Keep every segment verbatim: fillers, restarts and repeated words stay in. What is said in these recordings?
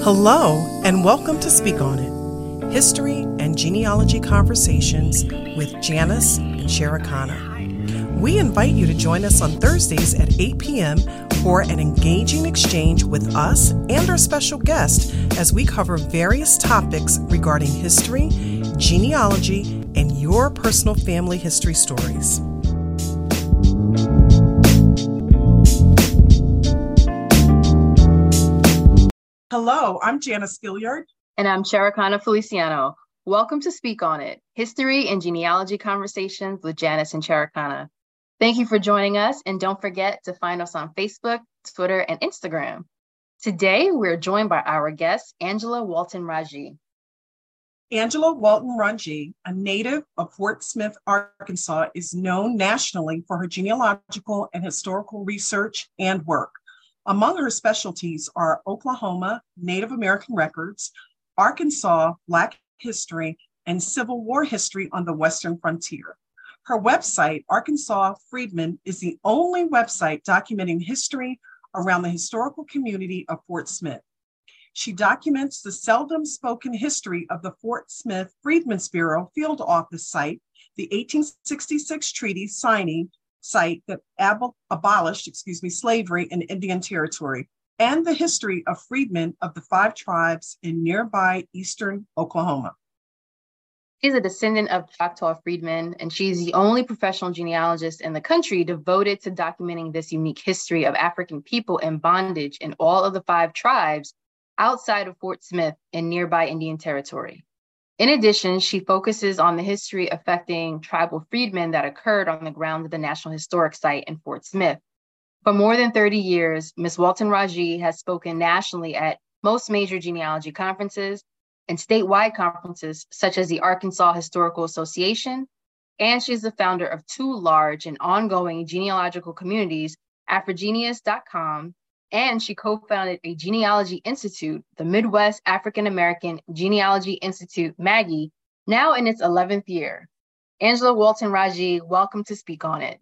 Hello, and welcome to Speak On It, History and Genealogy Conversations with Janice and Sherikana. We invite you to join us on Thursdays at eight p.m. for an engaging exchange with us and our special guest as we cover various topics regarding history, genealogy, and your personal family history stories. Hello, I'm Janice Gilliard. And I'm Sherikana Feliciano. Welcome to Speak On It, History and Genealogy Conversations with Janice and Sherikana. Thank you for joining us, and don't forget to find us on Facebook, Twitter, and Instagram. Today, we're joined by our guest, Angela Walton-Raji. Angela Walton-Raji, a native of Fort Smith, Arkansas, is known nationally for her genealogical and historical research and work. Among her specialties are Oklahoma Native American records, Arkansas Black history, and Civil War history on the Western frontier. Her website, Arkansas Freedmen, is the only website documenting history around the historical community of Fort Smith. She documents the seldom spoken history of the Fort Smith Freedmen's Bureau field office site, the eighteen sixty-six treaty signing site that ab- abolished, excuse me, slavery in Indian Territory, and the history of freedmen of the five tribes in nearby eastern Oklahoma. She's a descendant of Choctaw freedmen, and she's the only professional genealogist in the country devoted to documenting this unique history of African people in bondage in all of the five tribes outside of Fort Smith in nearby Indian Territory. In addition, she focuses on the history affecting tribal freedmen that occurred on the grounds of the National Historic Site in Fort Smith. For more than thirty years, Miz Walton-Raji has spoken nationally at most major genealogy conferences and statewide conferences, such as the Arkansas Historical Association, and she's the founder of two large and ongoing genealogical communities, Afrogenius dot com, and she co-founded a genealogy institute, the Midwest African American Genealogy Institute, MAGGI, now in its eleventh year. Angela Walton-Raji, welcome to Speak On It.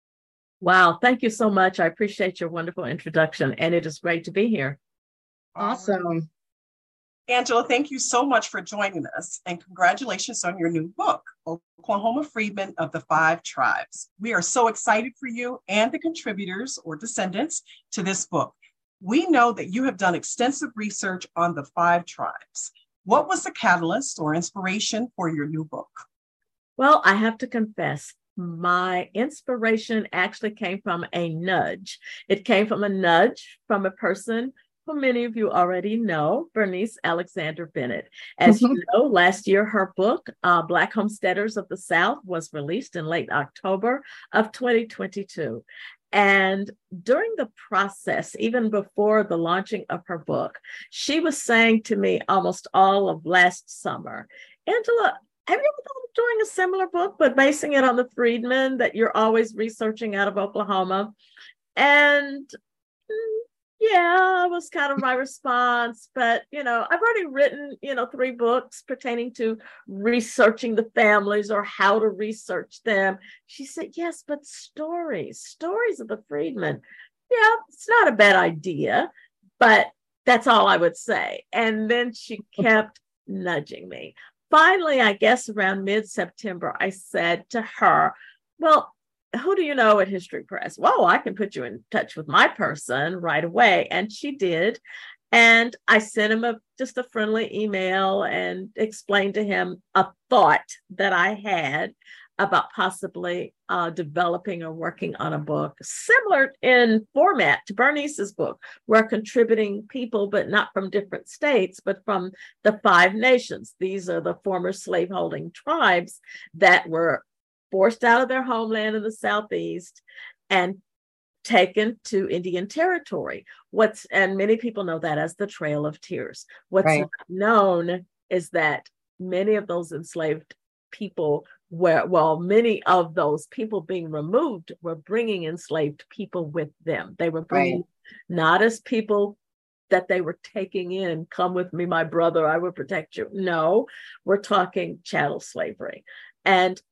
Wow, thank you so much. I appreciate your wonderful introduction, and it is great to be here. Awesome. Angela, thank you so much for joining us, and congratulations on your new book, Oklahoma Freedmen of the Five Tribes. We are so excited for you and the contributors or descendants to this book. We know that you have done extensive research on the five tribes. What was the catalyst or inspiration for your new book? Well, I have to confess, my inspiration actually came from a nudge. It came from a nudge from a person who many of you already know, Bernice Alexander Bennett. As you know, last year, her book, uh, Black Homesteaders of the South, was released in late October of twenty twenty-two. And during the process, even before the launching of her book, she was saying to me almost all of last summer, Angela, have you ever thought of doing a similar book, but basing it on the freedmen that you're always researching out of Oklahoma? And yeah, was kind of my response. But, you know, I've already written, you know, three books pertaining to researching the families or how to research them. She said, yes, but stories, stories of the freedmen. Yeah, it's not a bad idea, but that's all I would say. And then she kept nudging me. Finally, I guess around mid-September, I said to her, well, who do you know at History Press? Well, I can put you in touch with my person right away. And she did. And I sent him a just a friendly email and explained to him a thought that I had about possibly uh, developing or working on a book similar in format to Bernice's book. We're contributing people, but not from different states, but from the five nations. These are the former slaveholding tribes that were forced out of their homeland in the Southeast and taken to Indian Territory. What's, and many people know that as the Trail of Tears. What's Right. not known is that many of those enslaved people were, well, many of those people being removed were bringing enslaved people with them. They were bringing, right. not as people that they were taking in, come with me, my brother, I will protect you. No, we're talking chattel slavery. And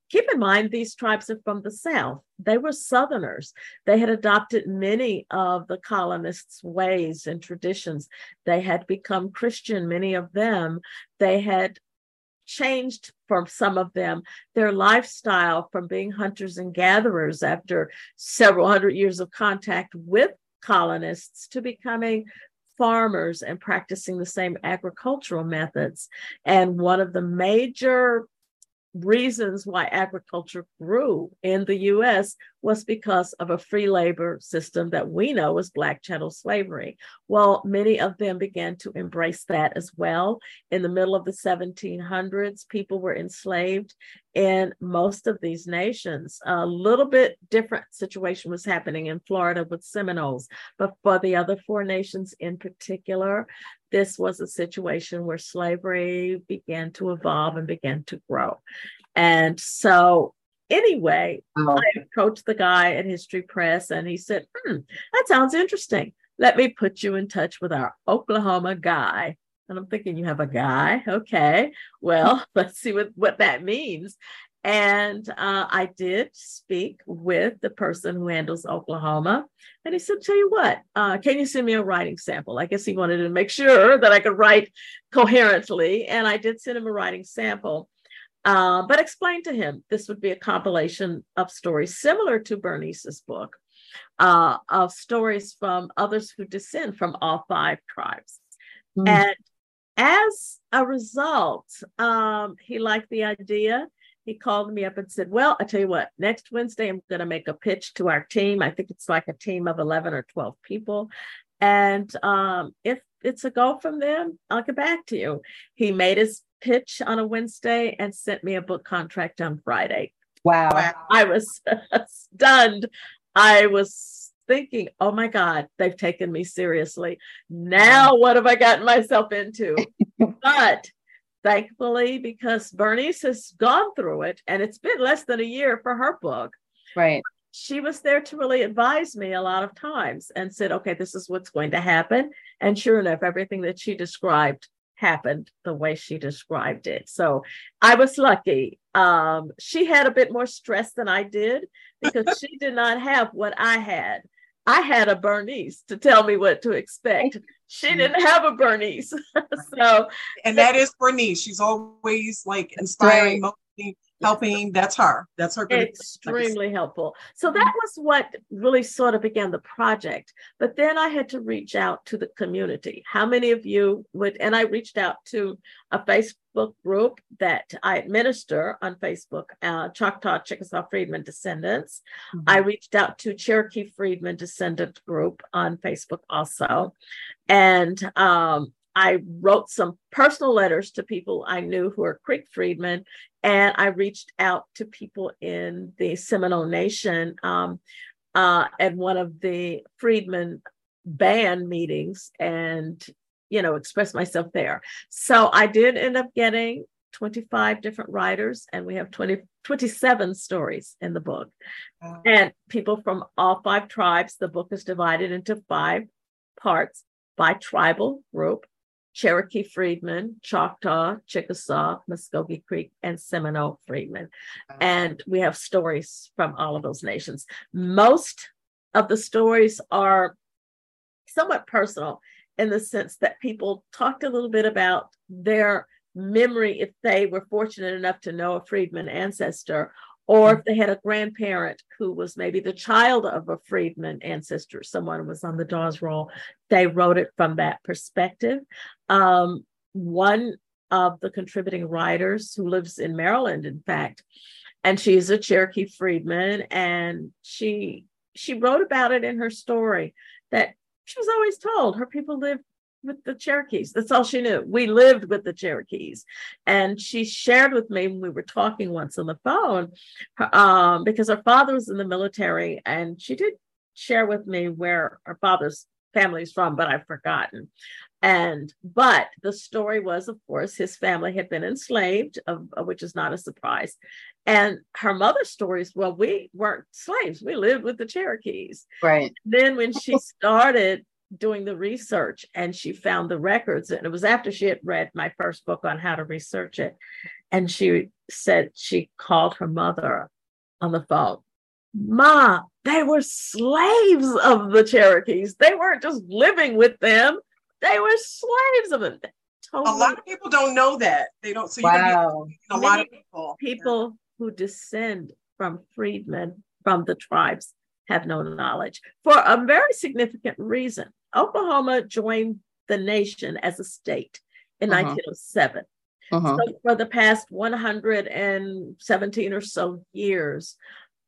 keep in mind, these tribes are from the South. They were Southerners. They had adopted many of the colonists' ways and traditions. They had become Christian, many of them. They had changed, for some of them, their lifestyle from being hunters and gatherers after several hundred years of contact with colonists to becoming farmers and practicing the same agricultural methods. And one of the major reasons why agriculture grew in the U S was because of a free labor system that we know as Black chattel slavery. Well, many of them began to embrace that as well. In the middle of the seventeen hundreds, people were enslaved in most of these nations. A little bit different situation was happening in Florida with Seminoles, but for the other four nations in particular, this was a situation where slavery began to evolve and began to grow. And so anyway, oh. I approached the guy at History Press and he said, hmm, that sounds interesting. Let me put you in touch with our Oklahoma guy. And I'm thinking, you have a guy? Okay, well, let's see what, what that means. And uh, I did speak with the person who handles Oklahoma. And he said, tell you what, uh, can you send me a writing sample? I guess he wanted to make sure that I could write coherently. And I did send him a writing sample, uh, but explained to him this would be a compilation of stories similar to Bernice's book, uh, of stories from others who descend from all five tribes. Mm. And as a result, um, he liked the idea. He called me up and said, well, I tell you what, next Wednesday, I'm going to make a pitch to our team. I think it's like a team of eleven or twelve people. And um, if it's a go from them, I'll get back to you. He made his pitch on a Wednesday and sent me a book contract on Friday. Wow. I was stunned. I was thinking, oh my God, they've taken me seriously. Now, what have I gotten myself into? But thankfully, because Bernice has gone through it, and it's been less than a year for her book. Right. She was there to really advise me a lot of times and said, okay, this is what's going to happen. And sure enough, everything that she described happened the way she described it. So I was lucky. Um, she had a bit more stress than I did because she did not have what I had. I had a Bernice to tell me what to expect. She didn't have a Bernice. So, and that is Bernice. She's always like inspiring, right. motivating, helping. That's her. That's her. Extremely helpful. So that was what really sort of began the project. But then I had to reach out to the community. How many of you would, and I reached out to a Facebook group that I administer on Facebook, uh, Choctaw Chickasaw Freedmen Descendants. Mm-hmm. I reached out to Cherokee Freedmen Descendant group on Facebook also. And um, I wrote some personal letters to people I knew who are Creek Freedmen, and I reached out to people in the Seminole Nation um, uh, at one of the Freedmen band meetings and, you know, expressed myself there. So I did end up getting twenty-five different writers, and we have twenty, twenty-seven stories in the book. Wow. And people from all five tribes. The book is divided into five parts by tribal group: Cherokee Freedmen, Choctaw, Chickasaw, Muskogee Creek, and Seminole Freedmen. And we have stories from all of those nations. Most of the stories are somewhat personal in the sense that people talked a little bit about their memory if they were fortunate enough to know a freedman ancestor, or if they had a grandparent who was maybe the child of a freedman ancestor, someone was on the Dawes Roll. They wrote it from that perspective. Um, one of the contributing writers who lives in Maryland, in fact, and she's a Cherokee freedman, and she she wrote about it in her story that she was always told her people lived with the Cherokees. That's all she knew. We lived with the Cherokees. And she shared with me when we were talking once on the phone, um, because her father was in the military, and she did share with me where her father's family is from, but I've forgotten. And, but the story was, of course, his family had been enslaved, of, of which is not a surprise. And her mother's stories, well, we weren't slaves. We lived with the Cherokees. Right. Then when she started doing the research and she found the records, and it was after she had read my first book on how to research it, And she said she called her mother on the phone. Ma, they were slaves of the Cherokees. They weren't just living with them. They were slaves of them. Totally. A lot of people don't know that. They don't. So wow. a lot of people. People yeah. who descend from freedmen from the tribes have no knowledge for a very significant reason. Oklahoma joined the nation as a state in uh-huh. nineteen oh seven. Uh-huh. So for the past one hundred seventeen or so years,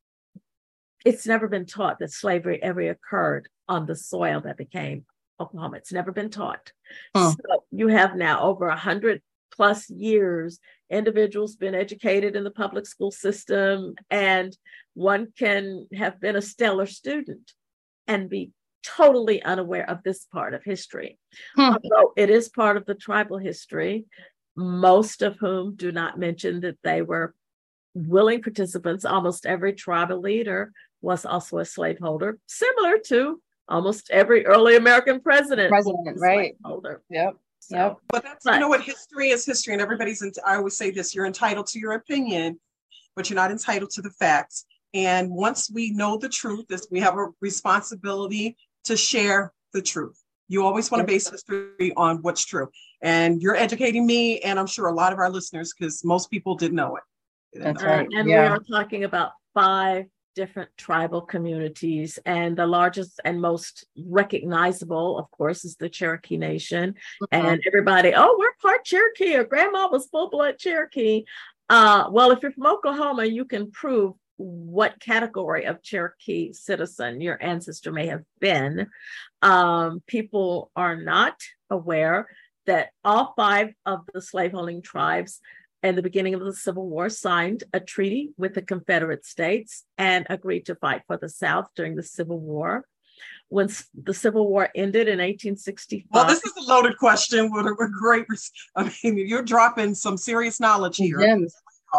it's never been taught that slavery ever occurred on the soil that became Oklahoma. It's never been taught. Huh. So you have now over a hundred plus years, individuals been educated in the public school system, and one can have been a stellar student and be totally unaware of this part of history. Hmm. Although it is part of the tribal history, most of whom do not mention that they were willing participants. Almost every tribal leader was also a slaveholder, similar to almost every early American president. President, right? Slaveholder. Yep. So, yep. But that's, but, you know what, history is history, and everybody's, in, I always say this, you're entitled to your opinion, but you're not entitled to the facts. And once we know the truth, is we have a responsibility to share the truth. You always want to base history on what's true. And you're educating me, and I'm sure a lot of our listeners, because most people didn't know it. That's uh, right. And yeah. we are talking about five different tribal communities, and the largest and most recognizable, of course, is the Cherokee Nation. Mm-hmm. And everybody, oh, we're part Cherokee, or grandma was full-blood Cherokee. Uh, well, if you're from Oklahoma, you can prove what category of Cherokee citizen your ancestor may have been. Um, people are not aware that all five of the slaveholding tribes in the beginning of the Civil War signed a treaty with the Confederate States and agreed to fight for the South during the Civil War. When the Civil War ended in eighteen sixty-five. Well, this is a loaded question. With a great, I mean, you're dropping some serious knowledge here. Yes.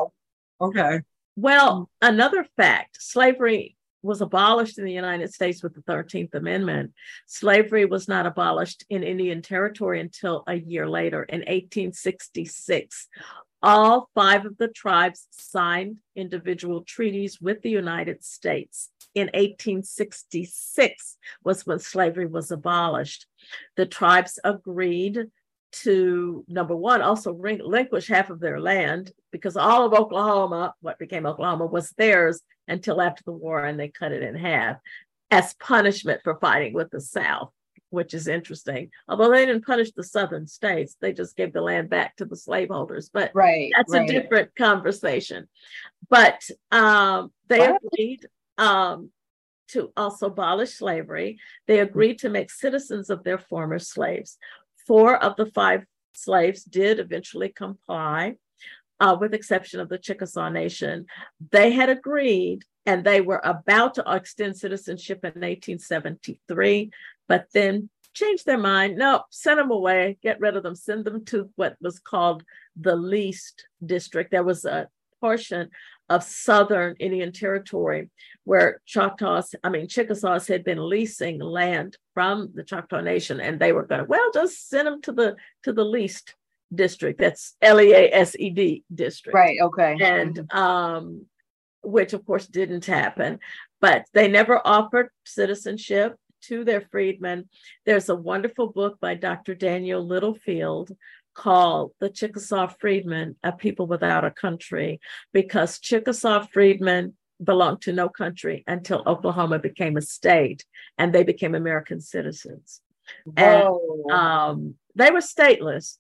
Okay. Well, another fact, slavery was abolished in the United States with the thirteenth Amendment. Slavery was not abolished in Indian Territory until a year later, in eighteen sixty-six. All five of the tribes signed individual treaties with the United States. In eighteen sixty-six was when slavery was abolished. The tribes agreed to, number one, also relinquish half of their land, because all of Oklahoma, what became Oklahoma, was theirs until after the war, and they cut it in half as punishment for fighting with the South, which is interesting. Although they didn't punish the southern states, they just gave the land back to the slaveholders. But right, that's right. a different conversation. But um, they what? agreed um, to also abolish slavery. They agreed to make citizens of their former slaves. Four of the five slaves did eventually comply, uh, with exception of the Chickasaw Nation. They had agreed, and they were about to extend citizenship in eighteen seventy-three, but then changed their mind. No, send them away, get rid of them, send them to what was called the leased district. There was a portion of southern Indian Territory where Choctaws, I mean, Chickasaws had been leasing land from the Choctaw Nation, and they were going to, well, just send them to the to the leased district. That's L E A S E D district. Right, okay. And um, which, of course, didn't happen. But they never offered citizenship to their freedmen. There's a wonderful book by Doctor Daniel Littlefield called The Chickasaw Freedmen, A People Without a Country, because Chickasaw freedmen belonged to no country until Oklahoma became a state, and they became American citizens. Whoa. And um, they were stateless,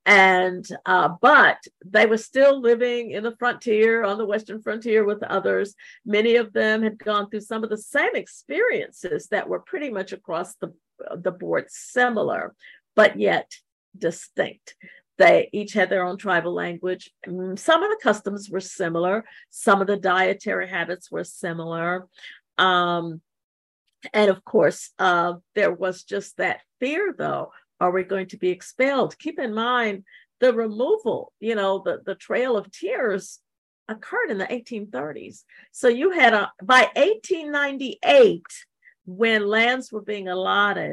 and uh, but they were still living in the frontier, on the western frontier with others. Many of them had gone through some of the same experiences that were pretty much across the, the board similar, but yet distinct. They each had their own tribal language. Some of the customs were similar. Some of the dietary habits were similar. Um, and of course, uh, there was just that fear, though. Are we going to be expelled? Keep in mind, the removal, you know, the, the Trail of Tears occurred in the eighteen thirties. So you had, a by eighteen ninety-eight, when lands were being allotted,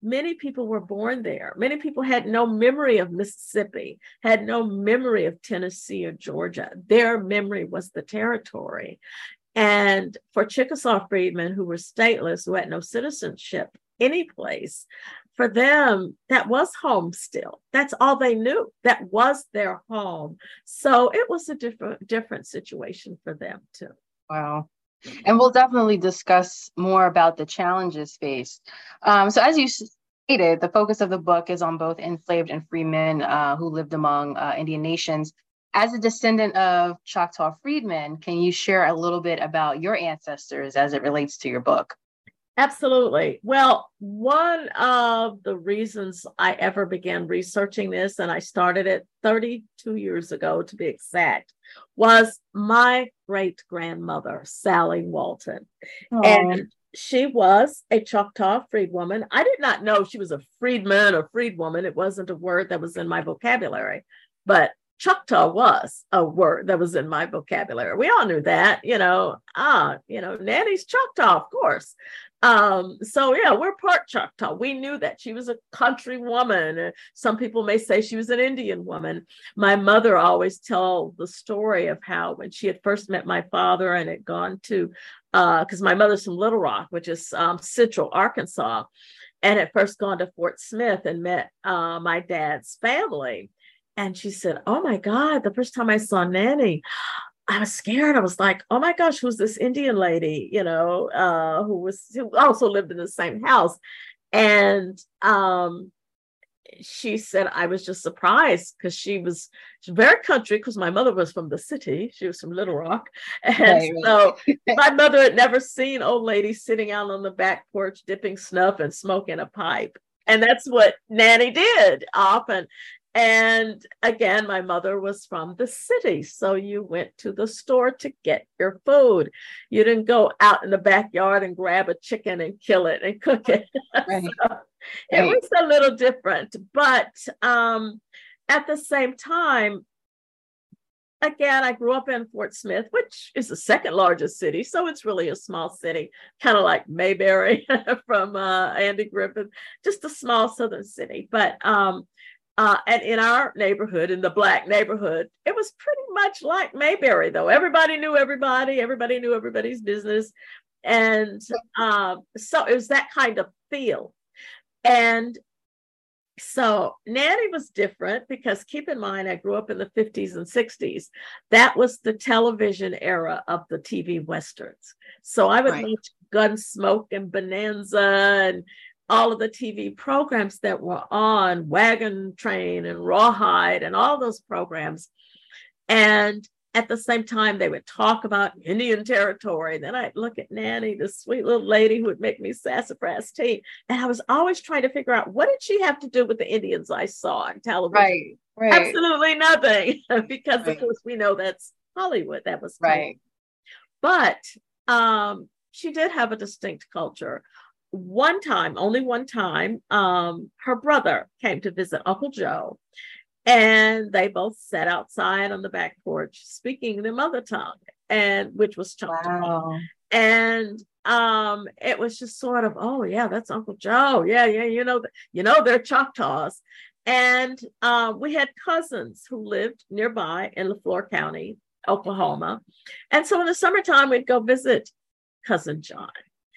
many people were born there. Many people had no memory of Mississippi, had no memory of Tennessee or Georgia. Their memory was the territory. And for Chickasaw freedmen who were stateless, who had no citizenship any place, for them, that was home still. That's all they knew. That was their home. So it was a different, different situation for them too. Wow. And we'll definitely discuss more about the challenges faced. Um, so as you stated, the focus of the book is on both enslaved and free men uh, who lived among uh, Indian nations. As a descendant of Choctaw freedmen, can you share a little bit about your ancestors as it relates to your book? Absolutely. Well, one of the reasons I ever began researching this, and I started it thirty-two years ago to be exact, was my great-grandmother, Sally Walton. Oh. And she was a Choctaw freedwoman. I did not know she was a freedman or freedwoman. It wasn't a word that was in my vocabulary, but Choctaw was a word that was in my vocabulary. We all knew that, you know, ah, you know, Nanny's Choctaw, of course. Um, so yeah, we're part Choctaw. We knew that she was a country woman. Some people may say she was an Indian woman. My mother always told the story of how when she had first met my father and had gone to, uh, because my mother's from Little Rock, which is um, Central Arkansas, and had first gone to Fort Smith and met uh, my dad's family. And she said, oh my God, the first time I saw Nanny, I was scared. I was like, oh my gosh, who's this Indian lady, you know, uh, who was who also lived in the same house. And um, she said, I was just surprised because she was, she was very country because my mother was from the city. She was from Little Rock. And right, so right. My mother had never seen old ladies sitting out on the back porch, dipping snuff and smoking a pipe. And that's what Nanny did often. And again, my mother was from the city. So you went to the store to get your food. You didn't go out in the backyard and grab a chicken and kill it and cook it. Right. So it right. was a little different. But um, at the same time, again, I grew up in Fort Smith, which is the second largest city. So it's really a small city, kind of like Mayberry from uh, Andy Griffith, just a small southern city. But um, Uh, and in our neighborhood, in the Black neighborhood, it was pretty much like Mayberry, though. Everybody knew everybody. Everybody knew everybody's business. And um, so it was that kind of feel. And so Nanny was different because keep in mind, I grew up in the fifties and sixties. That was the television era of the T V Westerns. So I would right. watch Gunsmoke and Bonanza and all of the T V programs that were on, Wagon Train and Rawhide and all those programs. And at the same time, they would talk about Indian territory. Then I'd look at Nanny, this sweet little lady who would make me sassafras tea. And I was always trying to figure out, what did she have to do with the Indians I saw on television? Right, right. Absolutely nothing, because right. of course we know that's Hollywood. That was right. But um, she did have a distinct culture. One time, only one time, um, her brother came to visit Uncle Joe, and they both sat outside on the back porch speaking their mother tongue, and which was Choctaw. Wow. And um, it was just sort of, oh yeah, that's Uncle Joe. Yeah, yeah, you know, you know, they're Choctaws. And uh, we had cousins who lived nearby in LaFleur County, Oklahoma, and so in the summertime we'd go visit Cousin John.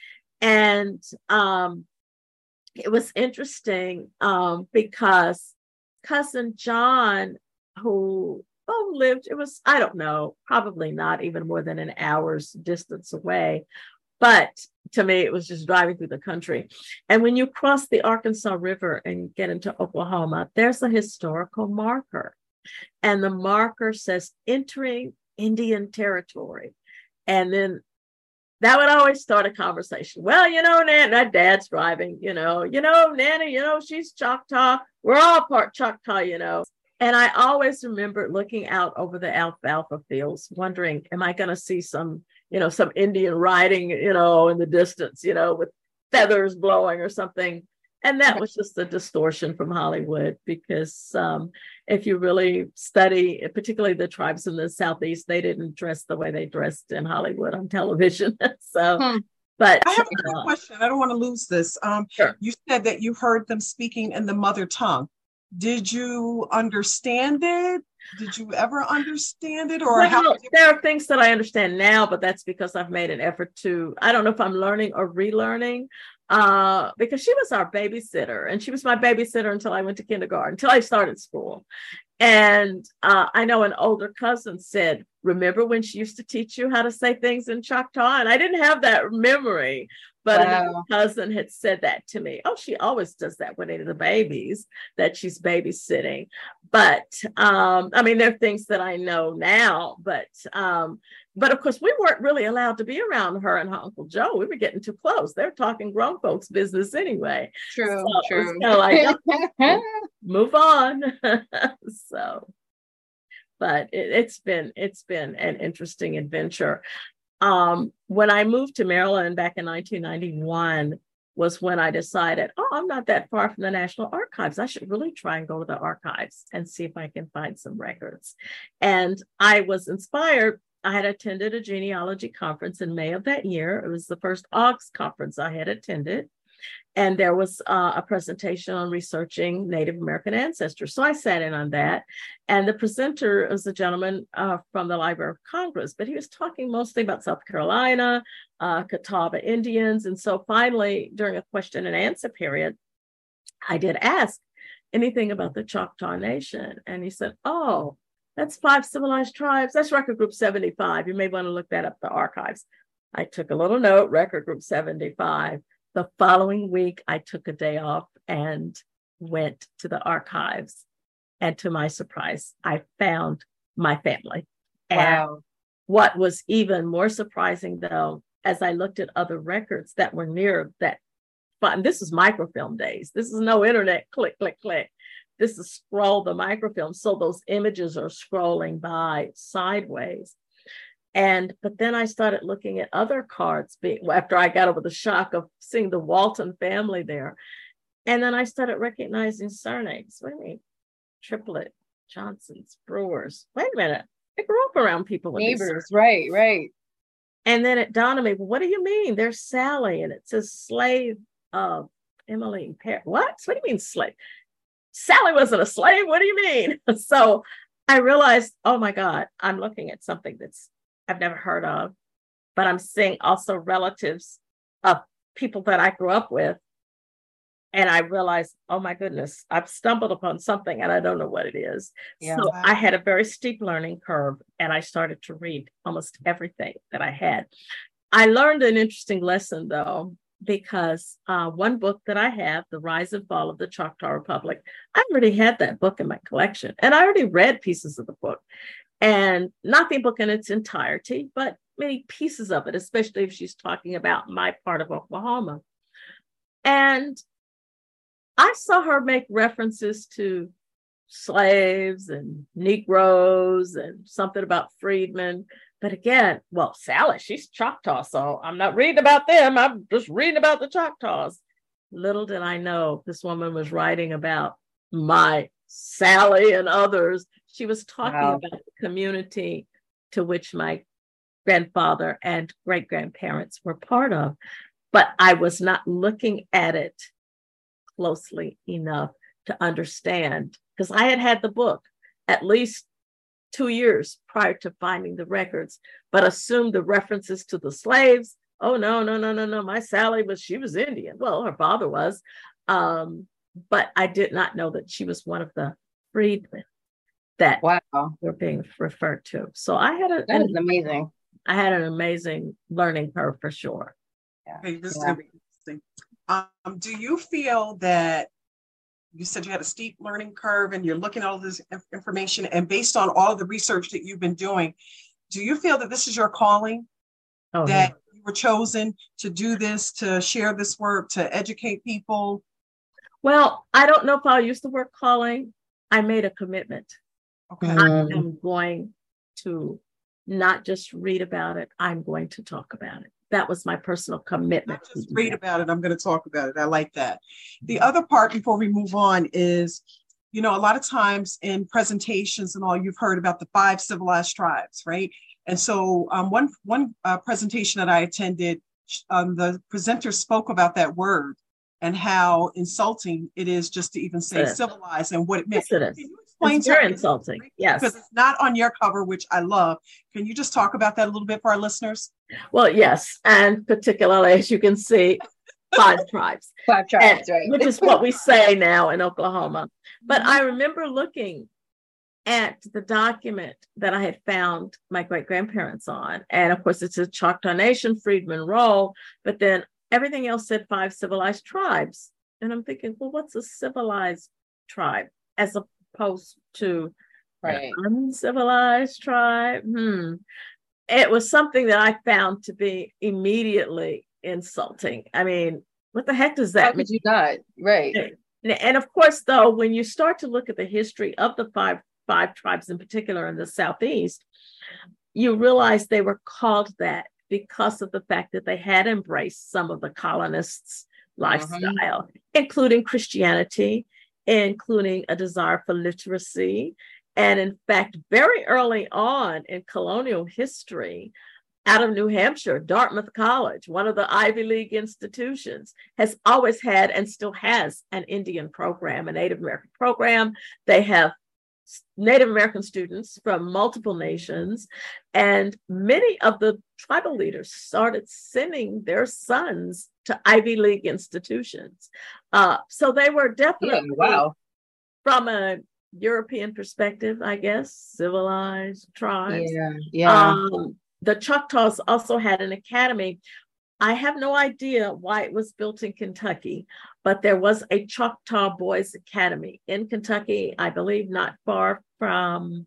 And um, it was interesting um, because Cousin John, who oh, lived, it was, I don't know, probably not even more than an hour's distance away. But to me, it was just driving through the country. And when you cross the Arkansas River and get into Oklahoma, there's a historical marker. And the marker says entering Indian territory. And then that would always start a conversation. Well, you know, Nan, that dad's driving, you know, you know, Nanny, you know, she's Choctaw. We're all part Choctaw, you know. And I always remember looking out over the alfalfa fields, wondering, am I going to see some, you know, some Indian riding, you know, in the distance, you know, with feathers blowing or something. And that was just a distortion from Hollywood, because um, if you really study, particularly the tribes in the Southeast, they didn't dress the way they dressed in Hollywood on television. So hmm. But I have a quick uh, question. I don't want to lose this. Um, sure. you said that you heard them speaking in the mother tongue. Did you understand it? Did you ever understand it, or how? Well, there are things that I understand now, but that's because I've made an effort to, I don't know if I'm learning or relearning, uh, because she was our babysitter, and she was my babysitter until I went to kindergarten, until I started school. And uh, I know an older cousin said, remember when she used to teach you how to say things in Choctaw? And I didn't have that memory, but wow. Another cousin had said that to me. Oh, she always does that with any of the babies that she's babysitting. But um, I mean, there are things that I know now, but um, but of course, we weren't really allowed to be around her and her Uncle Joe. We were getting too close. They're talking grown folks business anyway. True, so true. Kind of like, move on. So, but it, it's been it's been an interesting adventure. Um, when I moved to Maryland back in nineteen ninety-one was when I decided, oh, I'm not that far from the National Archives. I should really try and go to the archives and see if I can find some records. And I was inspired. I had attended a genealogy conference in May of that year. It was the first A U G S conference I had attended. And there was uh, a presentation on researching Native American ancestors. So I sat in on that. And the presenter was a gentleman uh, from the Library of Congress, but he was talking mostly about South Carolina, uh, Catawba Indians. And so finally, during a question and answer period, I did ask anything about the Choctaw Nation. And he said, oh, that's five civilized tribes. That's record group seventy-five. You may want to look that up, the archives. I took a little note, record group seventy-five. The following week, I took a day off and went to the archives. And to my surprise, I found my family. Wow. And what was even more surprising, though, as I looked at other records that were near that, but this is microfilm days. This is no internet, click, click, click. This is scroll the microfilm. So those images are scrolling by sideways. And, but then I started looking at other cards being, after I got over the shock of seeing the Walton family there. And then I started recognizing surnames. What do you mean? Triplett, Johnsons, Brewers. Wait a minute. I grew up around people with neighbors. Right, right. And then it dawned on me, well, what do you mean? There's Sally, and it says slave of Emmeline Perry. What? What do you mean slave? Sally wasn't a slave. What do you mean? So I realized, oh my God, I'm looking at something that's I've never heard of, but I'm seeing also relatives of people that I grew up with. And I realized, oh my goodness, I've stumbled upon something and I don't know what it is. Yeah. So I had a very steep learning curve and I started to read almost everything that I had. I learned an interesting lesson though, because uh, one book that I have, The Rise and Fall of the Choctaw Republic, I already had that book in my collection and I already read pieces of the book. And not the book in its entirety, but many pieces of it, especially if she's talking about my part of Oklahoma. And I saw her make references to slaves and Negroes and something about freedmen. But again, well, Sally, she's Choctaw, so I'm not reading about them. I'm just reading about the Choctaws. Little did I know this woman was writing about my Sally and others. She was talking wow. about the community to which my grandfather and great-grandparents were part of, but I was not looking at it closely enough to understand, because I had had the book at least two years prior to finding the records, but assumed the references to the slaves. Oh, no, no, no, no, no. My Sally was, she was Indian. Well, her father was, um, but I did not know that she was one of the freedmen that wow. were being referred to. So I had a, that is amazing. I had an amazing learning curve for sure. Yeah. Okay, this yeah. is gonna be interesting. Um, do you feel that you said you had a steep learning curve and you're looking at all this information, and based on all of the research that you've been doing, do you feel that this is your calling? Oh, that yeah. you were chosen to do this, to share this work, to educate people? Well, I don't know if I'll use the word calling. I made a commitment. Okay. I am going to not just read about it, I'm going to talk about it. That was my personal commitment. Not just read about it, I'm going to talk about it. I like that. The other part before we move on is, you know, a lot of times in presentations and all, you've heard about the five civilized tribes, right? And so um, one, one uh, presentation that I attended um, the presenter spoke about that word and how insulting it is just to even say Yes. civilized and what it meant. Yes, it is. Can you explain It's to very us? insulting. Yes. Because it's not on your cover, which I love. Can you just talk about that a little bit for our listeners? Well, yes. And particularly, as you can see, five tribes. Five tribes, And, right? which is what we say now in Oklahoma. But I remember looking at the document that I had found my great grandparents on. And of course, it's a Choctaw Nation, Freedmen Roll, but then everything else said five civilized tribes. And I'm thinking, well, what's a civilized tribe as opposed to Right. an uncivilized tribe? Hmm. It was something that I found to be immediately insulting. I mean, what the heck does that How mean? could you not? Right. And of course, though, when you start to look at the history of the five five tribes in particular in the Southeast, you realize they were called that because of the fact that they had embraced some of the colonists' lifestyle, mm-hmm. including Christianity, including a desire for literacy. And in fact, very early on in colonial history, out of New Hampshire, Dartmouth College, one of the Ivy League institutions, has always had and still has an Indian program, a Native American program. They have Native American students from multiple nations, and many of the tribal leaders started sending their sons to Ivy League institutions. Uh, so they were definitely, yeah, wow. from a European perspective, I guess, civilized tribes. Yeah, yeah. Um, the Choctaws also had an academy. I have no idea why it was built in Kentucky, but there was a Choctaw Boys Academy in Kentucky, I believe not far from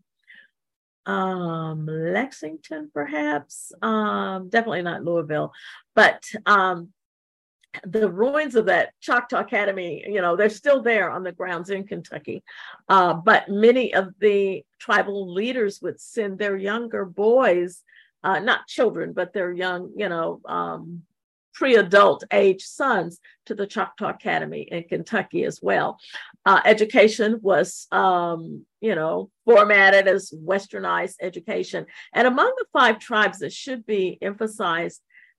um, Lexington, perhaps. Um, definitely not Louisville, but um, the ruins of that Choctaw Academy, you know, they're still there on the grounds in Kentucky. Uh, but many of the tribal leaders would send their younger boys, Uh, not children, but their young, you know, um, pre-adult age sons to the Choctaw Academy in Kentucky as well. Uh, education was, um, you know, formatted as westernized education. And among the five tribes that should be emphasized,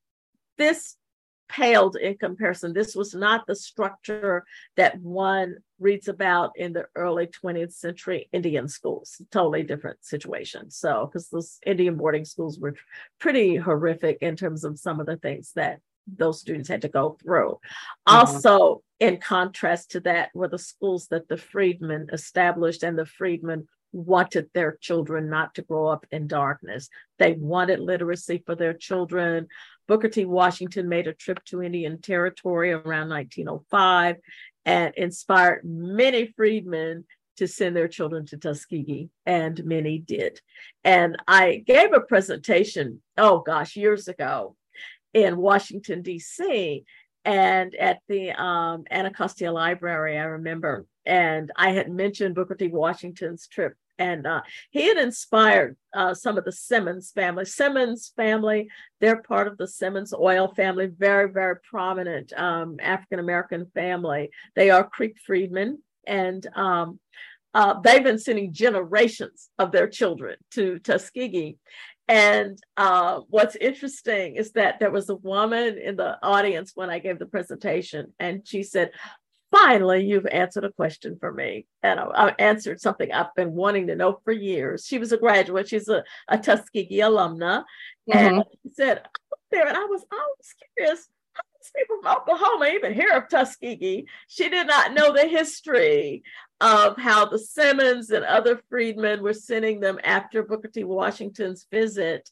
this paled in comparison. This was not the structure that one reads about in the early twentieth century Indian schools. Totally different situation. So, because those Indian boarding schools were pretty horrific in terms of some of the things that those students had to go through. Mm-hmm. Also, in contrast to that, were the schools that the freedmen established, and the freedmen wanted their children not to grow up in darkness. They wanted literacy for their children. Booker T. Washington made a trip to Indian Territory around nineteen oh five and inspired many freedmen to send their children to Tuskegee, and many did. And I gave a presentation, oh gosh, years ago in Washington, D C, and at the um, Anacostia Library, I remember, and I had mentioned Booker T. Washington's trip. And uh, he had inspired uh, some of the Simmons family. Simmons family, they're part of the Simmons oil family, very, very prominent um, African-American family. They are Creek freedmen, and um, uh, they've been sending generations of their children to Tuskegee. And uh, what's interesting is that there was a woman in the audience when I gave the presentation, and she said, "Finally, you've answered a question for me." And I, I answered something I've been wanting to know for years. She was a graduate. She's a, a Tuskegee alumna. Mm-hmm. And she said, I was there, and I was always curious, how does people from Oklahoma even hear of Tuskegee? She did not know the history of how the Simmons and other freedmen were sending them after Booker T. Washington's visit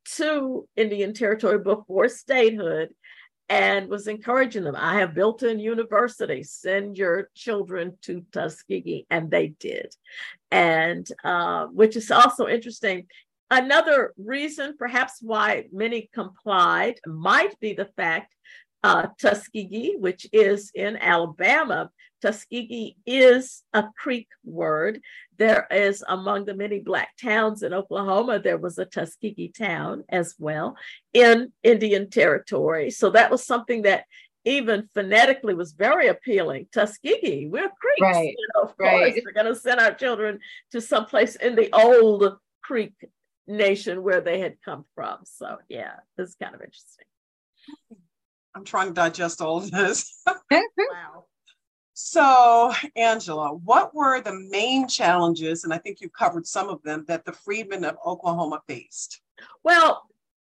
to Indian Territory before statehood, and was encouraging them. I have built a university, send your children to Tuskegee, and they did. And uh, which is also interesting. Another reason perhaps why many complied might be the fact uh, Tuskegee, which is in Alabama, Tuskegee is a Creek word. There is, among the many Black towns in Oklahoma, there was a Tuskegee town as well in Indian Territory. So that was something that even phonetically was very appealing. Tuskegee, we're Creeks. Right. You know, of right. course, we're going to send our children to someplace in the old Creek nation where they had come from. So yeah, it's kind of interesting. I'm trying to digest all of this. Wow. So, Angela, what were the main challenges, and I think you covered some of them, that the freedmen of Oklahoma faced? Well,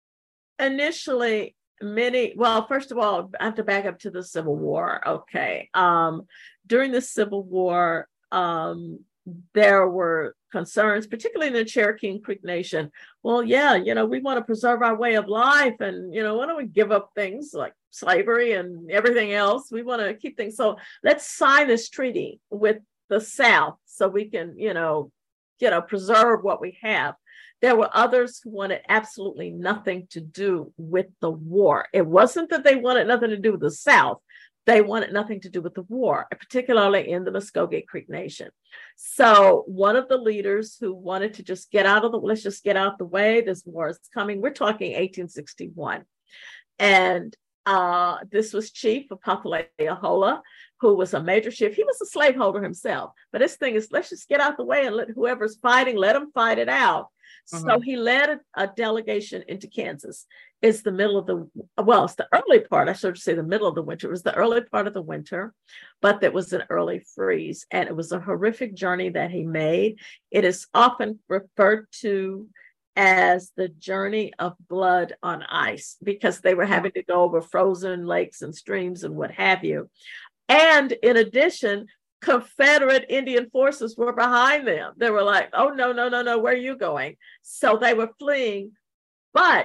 initially, many, well, first of all, I have to back up to the Civil War. Okay. Um, during the Civil War, um, there were concerns, particularly in the Cherokee and Creek Nation. Well, yeah, you know, we want to preserve our way of life, and, you know, why don't we give up things like slavery and everything else? We want to keep things. So let's sign this treaty with the South so we can, you know, you know, preserve what we have. There were others who wanted absolutely nothing to do with the war. It wasn't that they wanted nothing to do with the South. They wanted nothing to do with the war, particularly in the Muskogee Creek Nation. So one of the leaders who wanted to just get out of the, let's just get out the way, this war is coming. We're talking eighteen sixty-one. And uh, this was Chief Apopaleahola, who was a major chief. He was a slaveholder himself. But this thing is, let's just get out the way and let whoever's fighting, let them fight it out. Mm-hmm. So he led a, a delegation into Kansas. It's the middle of the, well, it's the early part. I should say the middle of the winter. It was the early part of the winter, but there was an early freeze. And it was a horrific journey that he made. It is often referred to as the journey of blood on ice, because they were having to go over frozen lakes and streams and what have you. And in addition, Confederate Indian forces were behind them. They were like, oh, no, no, no, no, where are you going? So they were fleeing, but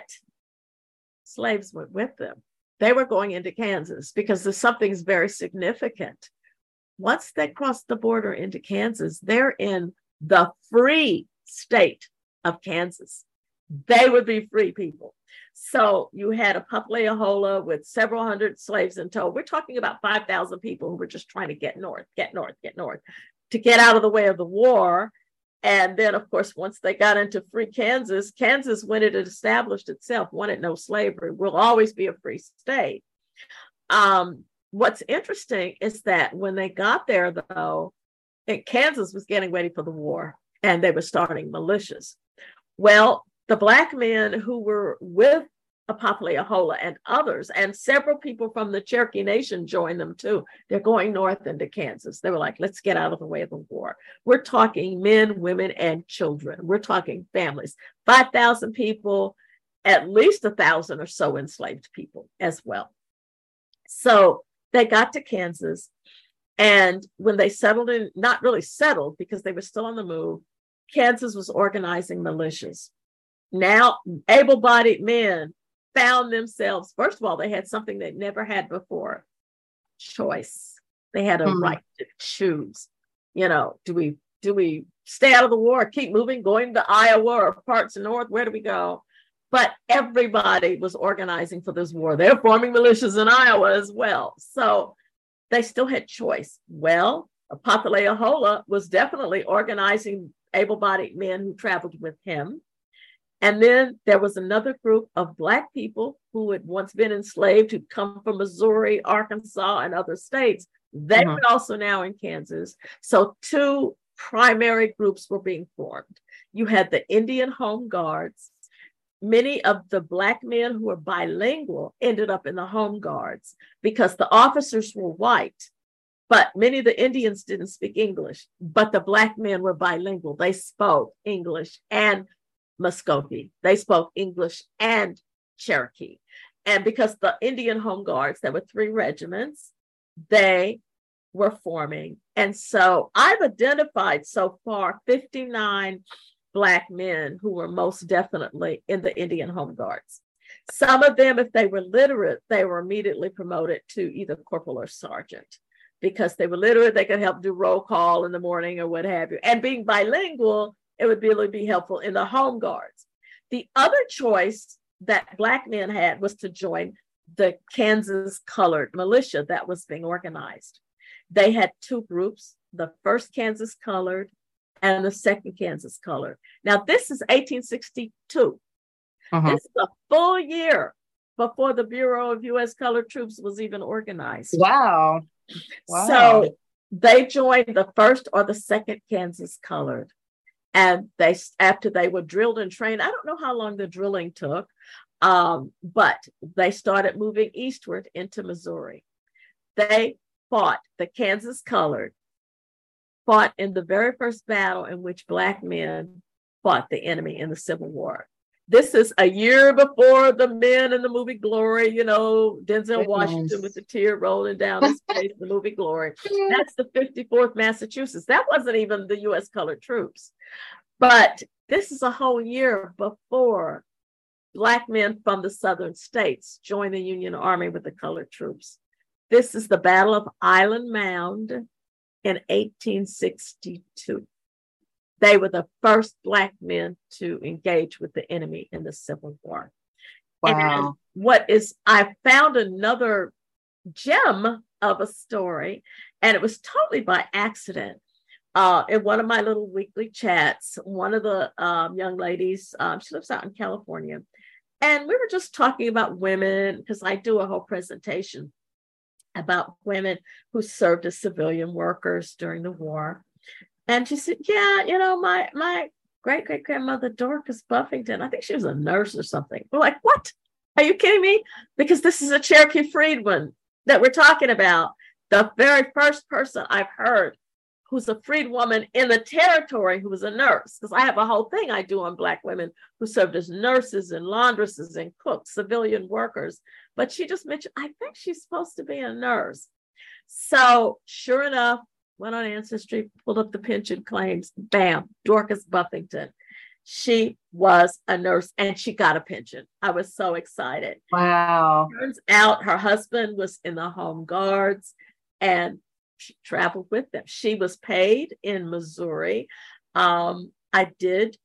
slaves went with them. They were going into Kansas because there's something very significant. Once they crossed the border into Kansas, they're in the free state of Kansas. They would be free people. So you had Apopaleahola with several hundred slaves in tow. We're talking about five thousand people who were just trying to get north, get north, get north, to get out of the way of the war. And then, of course, once they got into free Kansas, Kansas, when it had established itself, wanted no slavery, will always be a free state. Um, what's interesting is that when they got there, though, Kansas was getting ready for the war, and they were starting militias. Well, the Black men who were with Apopaleahola and others, and several people from the Cherokee Nation joined them too. They're going north into Kansas. They were like, let's get out of the way of the war. We're talking men, women, and children. We're talking families. five thousand people, at least one thousand or so enslaved people as well. So they got to Kansas, and when they settled in, not really settled because they were still on the move, Kansas was organizing militias. Now, able-bodied men found themselves, first of all, they had something they never had before, choice. They had a mm-hmm. right to choose. You know, do we do we stay out of the war, keep moving, going to Iowa or parts of North? Where do we go? But everybody was organizing for this war. They're forming militias in Iowa as well. So they still had choice. Well, Apopaleahola was definitely organizing able-bodied men who traveled with him. And then there was another group of Black people who had once been enslaved, who'd come from Missouri, Arkansas, and other states. They mm-hmm. were also now in Kansas. So two primary groups were being formed. You had the Indian Home Guards. Many of the Black men who were bilingual ended up in the Home Guards because the officers were white, but many of the Indians didn't speak English, but the Black men were bilingual. They spoke English and Muskogee. They spoke English and Cherokee. And because the Indian Home Guards, there were three regiments, they were forming. And so I've identified so far fifty-nine Black men who were most definitely in the Indian Home Guards. Some of them, if they were literate, they were immediately promoted to either corporal or sergeant. Because they were literate, they could help do roll call in the morning or what have you. And being bilingual, it would really be helpful in the Home Guards. The other choice that Black men had was to join the Kansas Colored Militia that was being organized. They had two groups, the first Kansas Colored and the second Kansas Colored. Now, this is eighteen sixty-two. Uh-huh. This is a full year before the Bureau of U S Colored Troops was even organized. Wow. Wow. So they joined the first or the second Kansas Colored. And they, after they were drilled and trained, I don't know how long the drilling took. Um, but they started moving eastward into Missouri. They fought, the Kansas Colored fought in the very first battle in which Black men fought the enemy in the Civil War. This is a year before the men in the movie Glory, you know, Denzel Washington with the tear rolling down his face, the movie Glory. That's the fifty-fourth Massachusetts. That wasn't even the U S colored troops. But this is a whole year before Black men from the southern states joined the Union Army with the colored troops. This is the Battle of Island Mound in eighteen sixty-two. They were the first Black men to engage with the enemy in the Civil War. Wow. And what is, I found another gem of a story, and it was totally by accident. Uh, in one of my little weekly chats, one of the um, young ladies, um, she lives out in California, and we were just talking about women, because I do a whole presentation about women who served as civilian workers during the war. And she said, yeah, you know, my my great-great-grandmother, Dorcas Buffington, I think she was a nurse or something. We're like, what? Are you kidding me? Because this is a Cherokee freedwoman that we're talking about. The very first person I've heard who's a freedwoman in the territory who was a nurse, because I have a whole thing I do on Black women who served as nurses and laundresses and cooks, civilian workers. But she just mentioned, I think she's supposed to be a nurse. So sure enough, went on Ancestry, pulled up the pension claims, bam, Dorcas Buffington. She was a nurse and she got a pension. I was so excited. Wow. Turns out her husband was in the Home Guards and she traveled with them. She was paid in Missouri. Um, I did,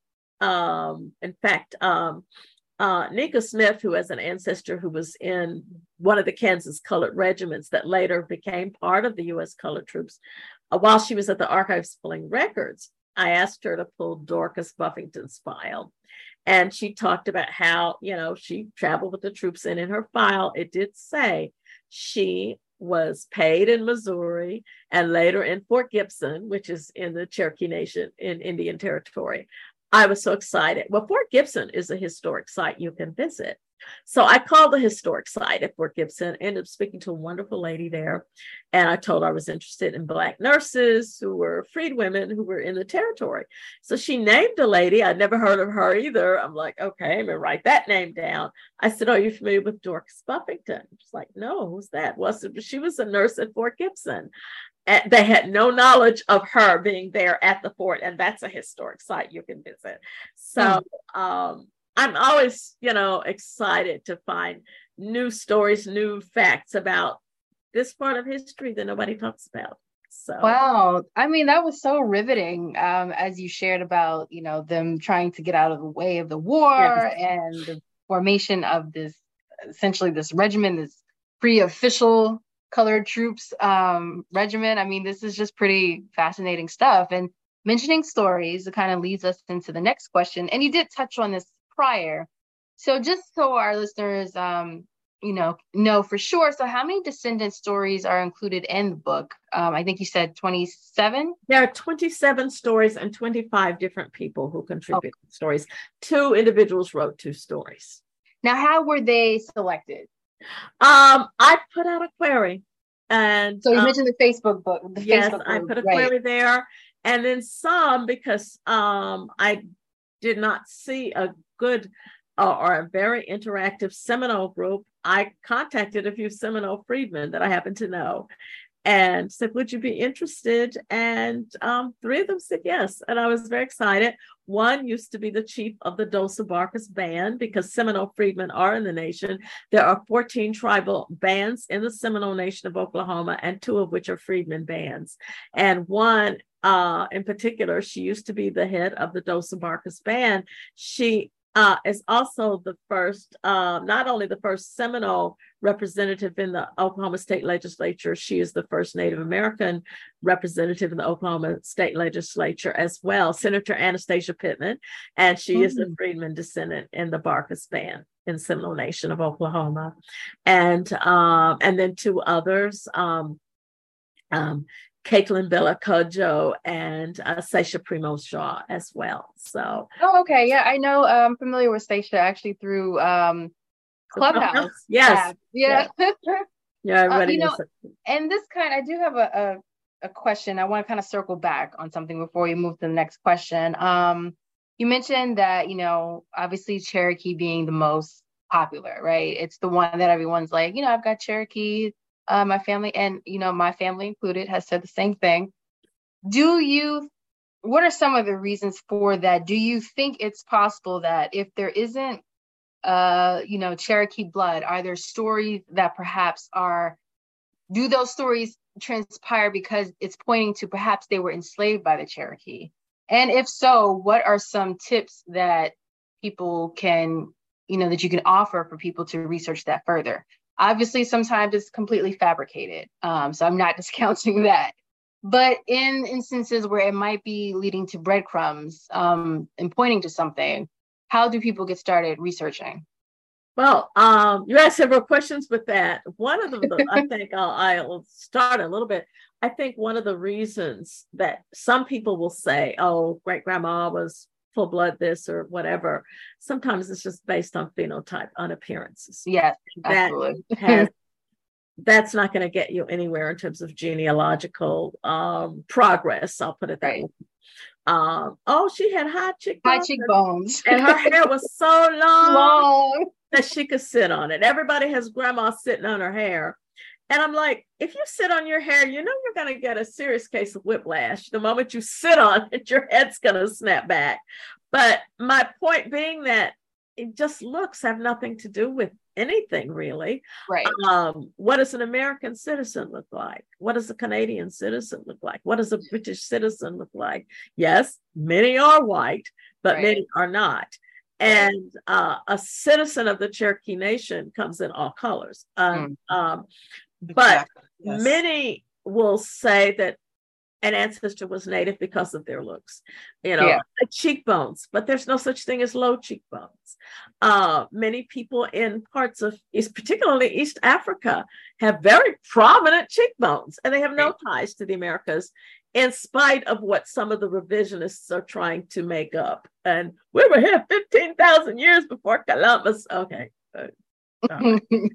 um, in fact, um, uh, Nika Smith, who has an ancestor who was in one of the Kansas Colored regiments that later became part of the U S Colored Troops, uh, while she was at the archives pulling records, I asked her to pull Dorcas Buffington's file. And she talked about how, you know, she traveled with the troops, and in her file, it did say she was paid in Missouri and later in Fort Gibson, which is in the Cherokee Nation in Indian Territory. I was so excited. Well, Fort Gibson is a historic site you can visit. So I called the historic site at Fort Gibson, ended up speaking to a wonderful lady there. And I told her I was interested in Black nurses who were freed women who were in the territory. So she named a lady. I'd never heard of her either. I'm like, okay, I'm gonna write that name down. I said, are you familiar with Dorcas Buffington? She's like, no, who's that? Well, so she was a nurse at Fort Gibson. And they had no knowledge of her being there at the fort. And that's a historic site you can visit. So, um, I'm always, you know, excited to find new stories, new facts about this part of history that nobody talks about. So wow. I mean, that was so riveting, um, as you shared about, you know, them trying to get out of the way of the war yes. and the formation of this, essentially this regiment, this pre-official colored troops um, regiment. I mean, this is just pretty fascinating stuff. And mentioning stories, it kind of leads us into the next question. And you did touch on this prior. So just so our listeners, um, you know, know for sure. So how many descendant stories are included in the book? Um, I think you said twenty-seven? There are twenty-seven stories and twenty-five different people who contribute okay. stories. Two individuals wrote two stories. Now, how were they selected? Um, I put out a query. And so you um, mentioned the Facebook book. The yes, Facebook I group, put a right. query there. And then some, because um, I did not see a good uh, or a very interactive Seminole group, I contacted a few Seminole freedmen that I happen to know and said, would you be interested? And um, three of them said yes. And I was very excited. One used to be the chief of the Dos Abarcas band, because Seminole freedmen are in the nation. There are fourteen tribal bands in the Seminole Nation of Oklahoma, and two of which are freedmen bands. And one uh, in particular, she used to be the head of the Dos Abarcas band. She uh, is also the first, uh, not only the first Seminole representative in the Oklahoma State Legislature, she is the first Native American representative in the Oklahoma State Legislature as well, Senator Anastasia Pittman, and she mm-hmm. is a freedman descendant in the Barcas band in Seminole Nation of Oklahoma. And um, and then two others, um, um, Caitlin Bella Kojo and uh, Seisha Primo Shaw as well. So, oh, okay, yeah, I know. I'm familiar with Seisha actually through um, Clubhouse. Yes. Yeah. Yeah. Yeah, everybody uh, you know, knows it. and this kind, I do have a, a, a question. I want to kind of circle back on something before we move to the next question. Um, you mentioned that, you know, obviously Cherokee being the most popular, right? It's the one that everyone's like, you know, I've got Cherokee, uh, my family, and, you know, my family included has said the same thing. Do you, what are some of the reasons for that? Do you think it's possible that if there isn't uh, you know, Cherokee blood? Are there stories that perhaps are, do those stories transpire because it's pointing to perhaps they were enslaved by the Cherokee? And if so, what are some tips that people can, you know, that you can offer for people to research that further? Obviously, sometimes it's completely fabricated. Um, so I'm not discounting that. But in instances where it might be leading to breadcrumbs um, and pointing to something, how do people get started researching? Well, um, you asked several questions with that. One of the, I think I'll, I'll start a little bit. I think one of the reasons that some people will say, oh, great grandma was full blood this or whatever, sometimes it's just based on phenotype, on appearances. Yes, that absolutely. has, that's not going to get you anywhere in terms of genealogical um, progress. I'll put it that right. way. Um, oh, she had high cheekbones. High cheekbones. And her hair was so long, long that she could sit on it. Everybody has grandma sitting on her hair. And I'm like, if you sit on your hair, you know you're going to get a serious case of whiplash. The moment you sit on it, your head's going to snap back. But my point being that it just looks have nothing to do with anything, really. Right. Um, what does an American citizen look like? What does a Canadian citizen look like? What does a British citizen look like? Yes, many are white, but right. many are not. And uh, a citizen of the Cherokee Nation comes in all colors. Um, mm. um, but exactly. yes. many will say that an ancestor was Native because of their looks, you know, yeah. cheekbones, but there's no such thing as low cheekbones. Uh, many people in parts of East, particularly East Africa, have very prominent cheekbones, and they have no ties to the Americas, in spite of what some of the revisionists are trying to make up. And we were here fifteen thousand years before Columbus. Okay. Uh,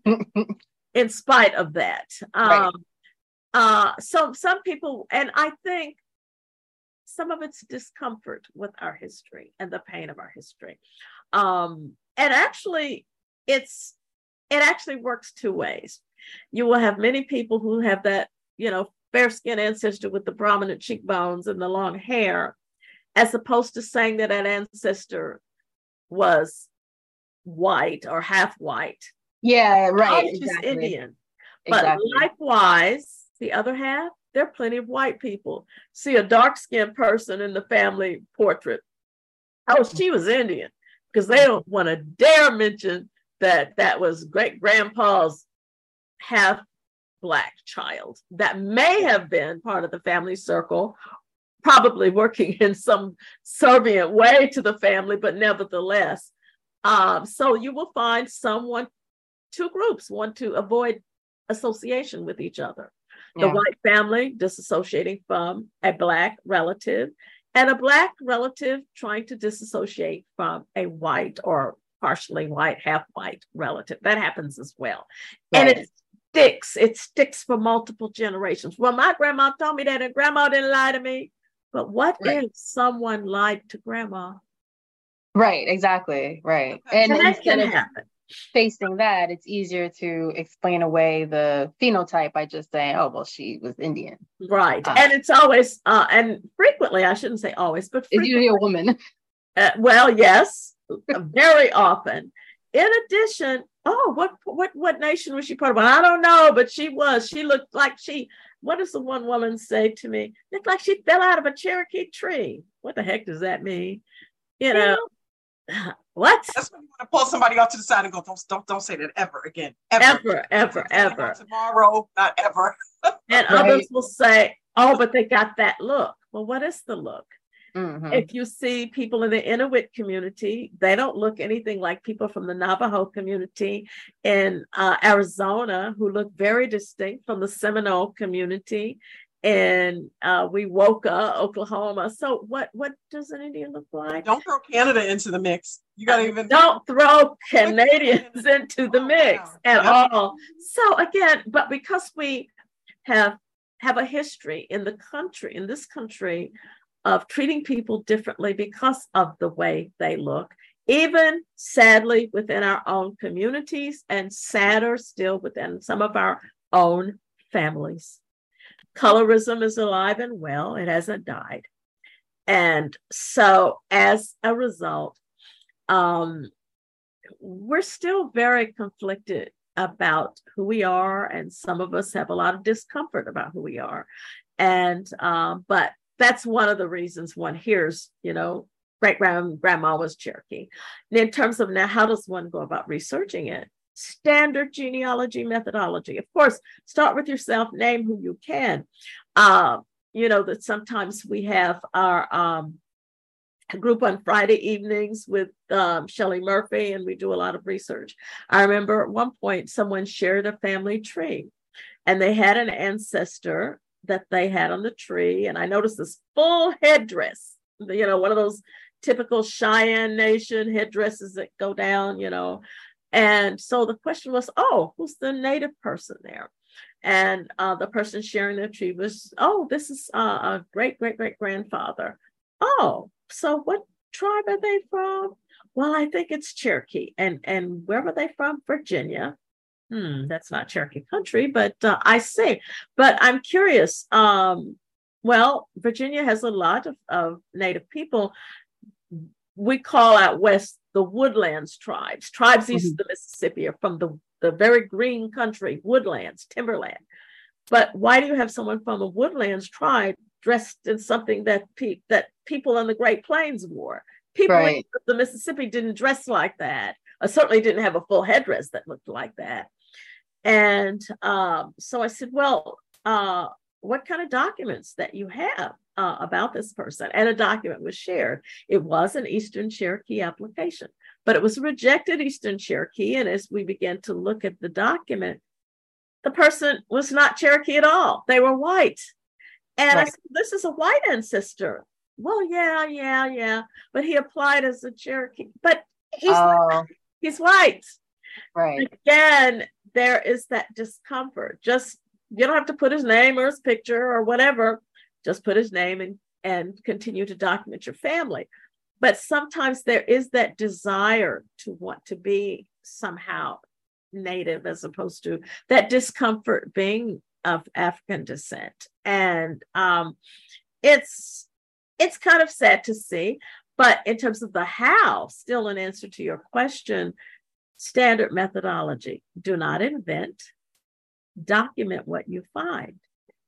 in spite of that. Um, right. Uh, so some people, and I think some of it's discomfort with our history and the pain of our history. Um, and actually, it's it actually works two ways. You will have many people who have that, you know, fair-skinned ancestor with the prominent cheekbones and the long hair, as opposed to saying that that ancestor was white or half white. Yeah, right. Exactly. Just Indian. Exactly. But likewise, the other half, there are plenty of white people. See a dark-skinned person in the family portrait. Oh, she was Indian, because they don't want to dare mention that that was great-grandpa's half-Black child that may have been part of the family circle, probably working in some subservient way to the family, but nevertheless. Um, so you will find someone, two groups want to avoid association with each other. The yeah. white family disassociating from a Black relative, and a Black relative trying to disassociate from a white or partially white, half white relative. That happens as well. Right. And it sticks. It sticks for multiple generations. Well, my grandma told me that, and grandma didn't lie to me. But what right. if someone lied to grandma? Right, exactly. Right. And, and that can happen. Facing that, it's easier to explain away the phenotype by just saying, oh, well, she was Indian. Right. Uh, and it's always, uh, and frequently, I shouldn't say always, but it's usually a woman. Uh, well, yes, very often. In addition, oh, what, what, what nation was she part of? Well, I don't know, but she was. She looked like she, what does the one woman say to me? Looked like she fell out of a Cherokee tree. What the heck does that mean? You know, yeah. What? That's when you want to pull somebody off to the side and go, don't, don't, don't say that ever again. Ever, ever, ever. ever. Tomorrow, not ever. And right. others will say, oh, but they got that look. Well, what is the look? Mm-hmm. If you see people in the Inuit community, they don't look anything like people from the Navajo community in uh, Arizona, who look very distinct from the Seminole community in uh, Wewoka, Oklahoma. So what what does an Indian look like? Don't throw Canada into the mix. You got to even don't throw Canadians into the oh, mix wow. at Yep. all. So again, but because we have have a history in the country, in this country, of treating people differently because of the way they look, even sadly within our own communities, and sadder still within some of our own families. Colorism is alive and well. It hasn't died. And so as a result, um, we're still very conflicted about who we are. And some of us have a lot of discomfort about who we are. And, um, but that's one of the reasons one hears, you know, great grandma was Cherokee. And in terms of now, how does one go about researching it? Standard genealogy methodology. Of course, start with yourself, name who you can. Uh, you know, that sometimes we have our um, group on Friday evenings with um, Shelley Murphy, and we do a lot of research. I remember at one point, someone shared a family tree, and they had an ancestor that they had on the tree. And I noticed this full headdress, you know, one of those typical Cheyenne Nation headdresses that go down, you know. And so the question was, oh, who's the native person there? And uh, the person sharing the tree was, oh, this is uh, a great, great, great grandfather. Oh, so what tribe are they from? Well, I think it's Cherokee. And, and where were they from? Virginia. Hmm, that's not Cherokee country, but uh, I see. But I'm curious. Um, well, Virginia has a lot of, of native people. We call out west the woodlands tribes. Tribes east mm-hmm. of the Mississippi are from the, the very green country, woodlands, timberland. But why do you have someone from a woodlands tribe dressed in something that, pe- that people on the Great Plains wore? People right. east of the Mississippi didn't dress like that. I certainly didn't have a full headdress that looked like that. And um, so I said, well, uh, what kind of documents that you have uh, about this person? And a document was shared. It was an Eastern Cherokee application, but it was a rejected Eastern Cherokee. And as we began to look at the document, the person was not Cherokee at all. They were white. And right. I said, this is a white ancestor. Well, yeah, yeah, yeah. But he applied as a Cherokee, but he's, oh. not, he's white. Right. Again, there is that discomfort. Just, you don't have to put his name or his picture or whatever. Just put his name and, and continue to document your family. But sometimes there is that desire to want to be somehow native as opposed to that discomfort being of African descent. And um, it's, it's kind of sad to see. But in terms of the how, still an answer to your question, standard methodology. Do not invent. Document what you find.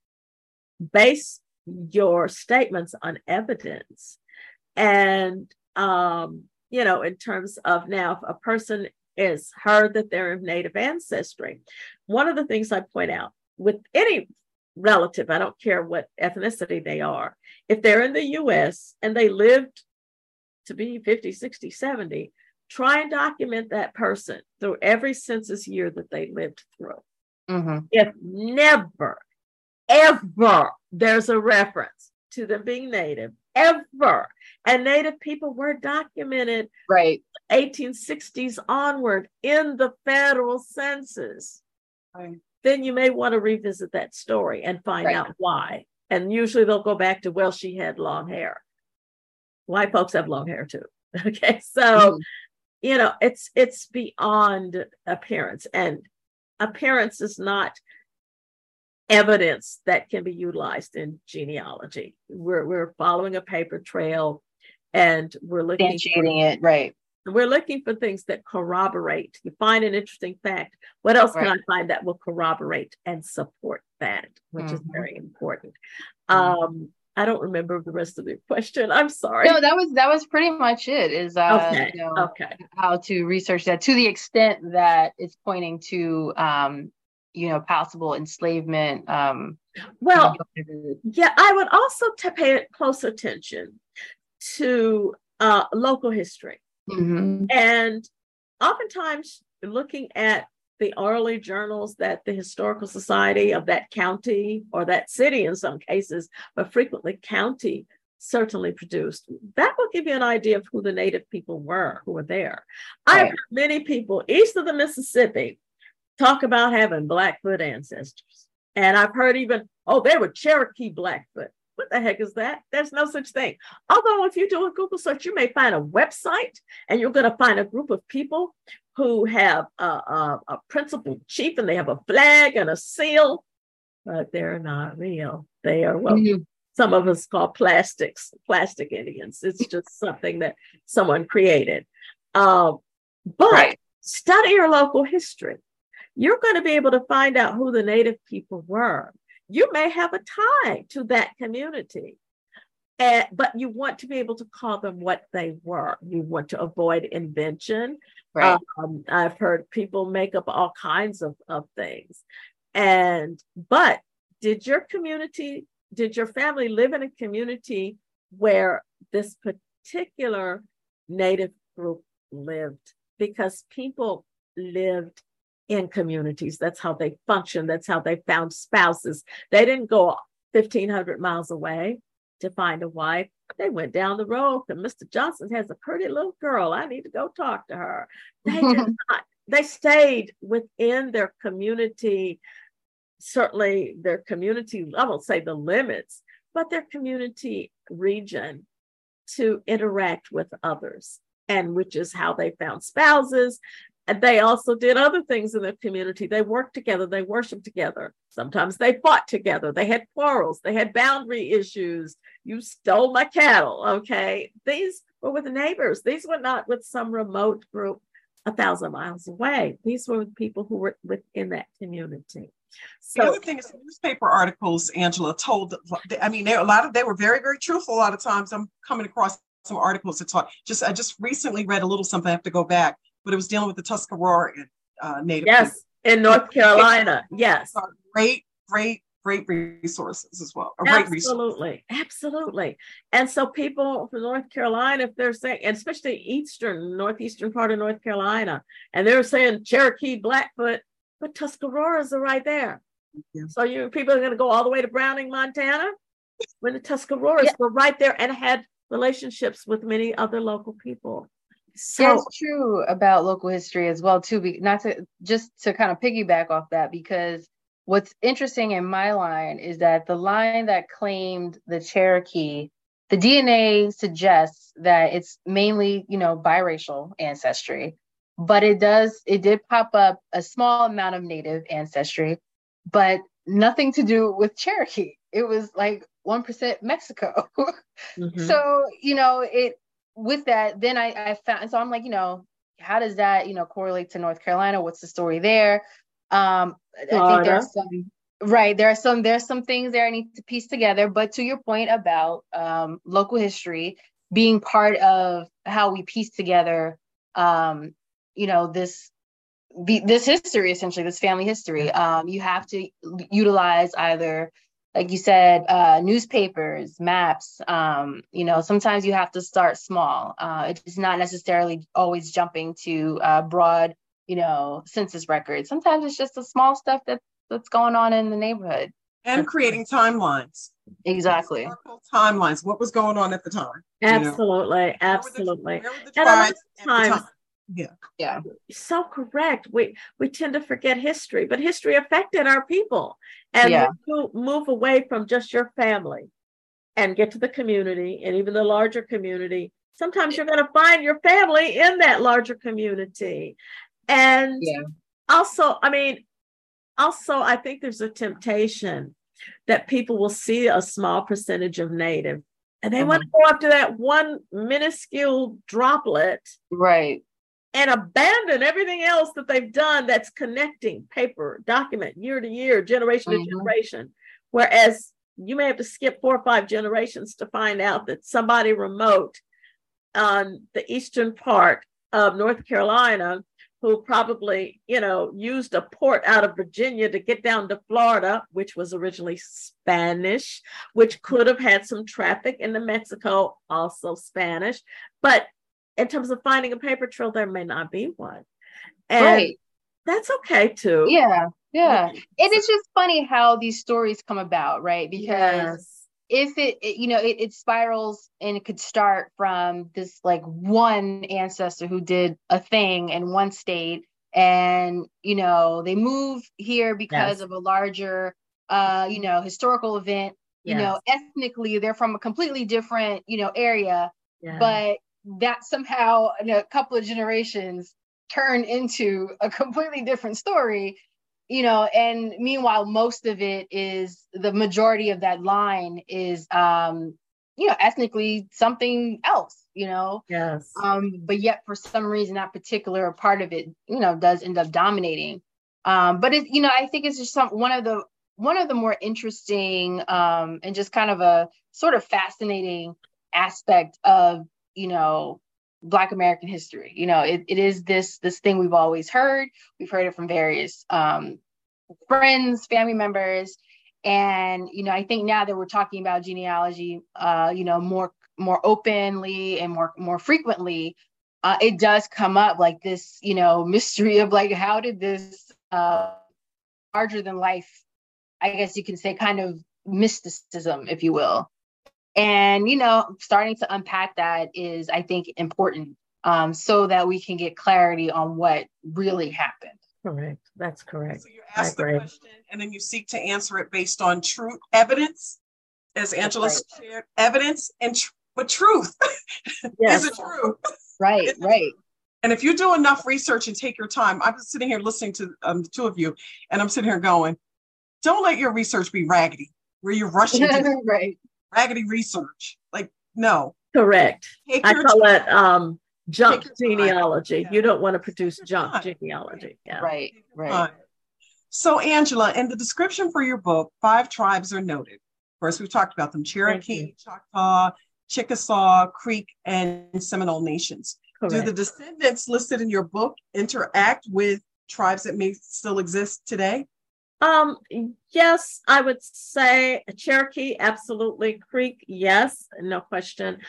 Base your statements on evidence. And, um, you know, in terms of now, if a person is heard that they're of Native ancestry, one of the things I point out with any relative, I don't care what ethnicity they are, if they're in the U S and they lived to be fifty, sixty, seventy, try and document that person through every census year that they lived through. Mm-hmm. If never, ever there's a reference to them being Native, ever, and Native people were documented right eighteen sixties onward in the federal census, right. then you may want to revisit that story and find right. out why. And usually they'll go back to, well, she had long hair. White folks have long hair too. Okay, so mm-hmm. you know, it's it's beyond appearance, and appearance is not evidence that can be utilized in genealogy. We're we're following a paper trail, and we're looking substantiating it, right? We're looking for things that corroborate. You find an interesting fact. What else right. can I find that will corroborate and support that, which mm-hmm. is very important. Mm-hmm. Um, I don't remember the rest of the question. I'm sorry. No, that was that was pretty much it. Is uh, okay. you know, okay. how to research that to the extent that it's pointing to, um, you know, possible enslavement. Um, well, yeah, I would also t- pay close attention to uh, local history, mm-hmm. and oftentimes looking at the early journals that the Historical Society of that county or that city in some cases, but frequently county, certainly produced. That will give you an idea of who the Native people were who were there. Right. I've heard many people east of the Mississippi talk about having Blackfoot ancestors. And I've heard even, oh, they were Cherokee Blackfoot. What the heck is that? There's no such thing. Although if you do a Google search, you may find a website and you're going to find a group of people who have a, a, a principal chief and they have a flag and a seal, but they're not real. They are what mm-hmm. some of us call plastics, plastic Indians. It's just something that someone created. Um, but right. Study your local history. You're going to be able to find out who the Native people were. You may have a tie to that community, and, but you want to be able to call them what they were. You want to avoid invention. Right. Um, I've heard people make up all kinds of, of things. And, but did your community, did your family live in a community where this particular Native group lived? Because people lived in communities. That's how they functioned. That's how they found spouses. They didn't go fifteen hundred miles away to find a wife. They went down the road and Mister Johnson has a pretty little girl. I need to go talk to her. They did not. They stayed within their community, certainly their community, I won't say the limits, but their community region to interact with others, and which is how they found spouses. And they also did other things in their community. They worked together. They worshiped together. Sometimes they fought together. They had quarrels. They had boundary issues. You stole my cattle, okay? These were with the neighbors. These were not with some remote group a thousand miles away. These were with people who were within that community. So, the other thing is newspaper articles, Angela, told, I mean, they, a lot of, they were very, very truthful a lot of times. I'm coming across some articles that talk, just, I just recently read a little something, I have to go back, but it was dealing with the Tuscarora uh, Native Yes, people. In North Carolina, yes. Great, great, great resources as well. Absolutely, absolutely. And so people from North Carolina, if they're saying, and especially eastern, northeastern part of North Carolina, and they're saying Cherokee, Blackfoot, but Tuscaroras are right there. Yeah. So you people are going to go all the way to Browning, Montana, when the Tuscaroras yeah. were right there and had relationships with many other local people. So yeah, it's true about local history as well, too. Be, not to just to kind of piggyback off that, because what's interesting in my line is that the line that claimed the Cherokee, the D N A suggests that it's mainly, you know, biracial ancestry, but it does, it did pop up a small amount of Native ancestry, but nothing to do with Cherokee. It was like one percent Mexico. Mm-hmm. So, you know, it, with that, then I, I found, so I'm like, you know, how does that, you know, correlate to North Carolina? What's the story there? Um, Florida. I think there's some, right. There are some, there's some things there I need to piece together, but to your point about um, local history being part of how we piece together, um, you know, this, the, this history, essentially, this family history, um, you have to utilize either, like you said, uh, newspapers, maps, um, you know, sometimes you have to start small. Uh, it's not necessarily always jumping to uh, broad, you know, census records. Sometimes it's just the small stuff that, that's going on in the neighborhood. And creating timelines. Exactly. Historical timelines. What was going on at the time? Absolutely. You know? Absolutely. Where were the, where were the tribes at the time? Yeah. Yeah. So correct. We we tend to forget history, but history affected our people. And yeah. you move away from just your family and get to the community and even the larger community. Sometimes you're going to find your family in that larger community. And yeah. also, I mean, also, I think there's a temptation that people will see a small percentage of Native and they uh-huh. want to go up to that one minuscule droplet. Right. And abandon everything else that they've done that's connecting paper, document, year to year, generation mm-hmm. to generation. Whereas you may have to skip four or five generations to find out that somebody remote on the eastern part of North Carolina who probably, you know, used a port out of Virginia to get down to Florida, which was originally Spanish, which could have had some traffic into Mexico, also Spanish. But in terms of finding a paper trail, there may not be one. And right. that's okay too. Yeah, yeah. And it's just funny how these stories come about, right? Because Yes. if it, it you know, it, it spirals, and it could start from this like one ancestor who did a thing in one state, and you know, they move here because Yes. of a larger uh, you know, historical event. You Yes. know, ethnically they're from a completely different, you know, area, Yes. but that somehow in a couple of generations turn into a completely different story, you know. And meanwhile, most of it is, the majority of that line is um you know, ethnically something else, you know. Yes. Um but yet for some reason that particular part of it, you know, does end up dominating. Um but it, you know, I think it's just some one of the one of the more interesting um and just kind of a sort of fascinating aspect of, you know, Black American history. You know, it, it is this this thing we've always heard. We've heard it from various um, friends, family members, and you know, I think now that we're talking about genealogy, uh, you know, more more openly and more more frequently, uh, it does come up like this, you know, mystery of like, how did this uh, larger than life, I guess you can say, kind of mysticism, if you will. And, you know, starting to unpack that is, I think, important, um, so that we can get clarity on what really happened. Correct. That's correct. So you ask the question and then you seek to answer it based on truth, evidence, as Angela right. shared, evidence and tr- but truth. Yes. Is it true? Right, right. And if you do enough research and take your time, I'm sitting here listening to um, the two of you, and I'm sitting here going, don't let your research be raggedy, where you're rushing to right. raggedy research. Like, no. Correct. Take I call time. it um, junk genealogy. Yeah. You don't want to produce junk time. genealogy. Yeah. Right, right. So, Angela, in the description for your book, five tribes are noted. First, we've talked about them: Cherokee, Choctaw, Chickasaw, Creek, and Seminole nations. Correct. Do the descendants listed in your book interact with tribes that may still exist today? Um, yes, I would say Cherokee, absolutely. Creek, yes, no question.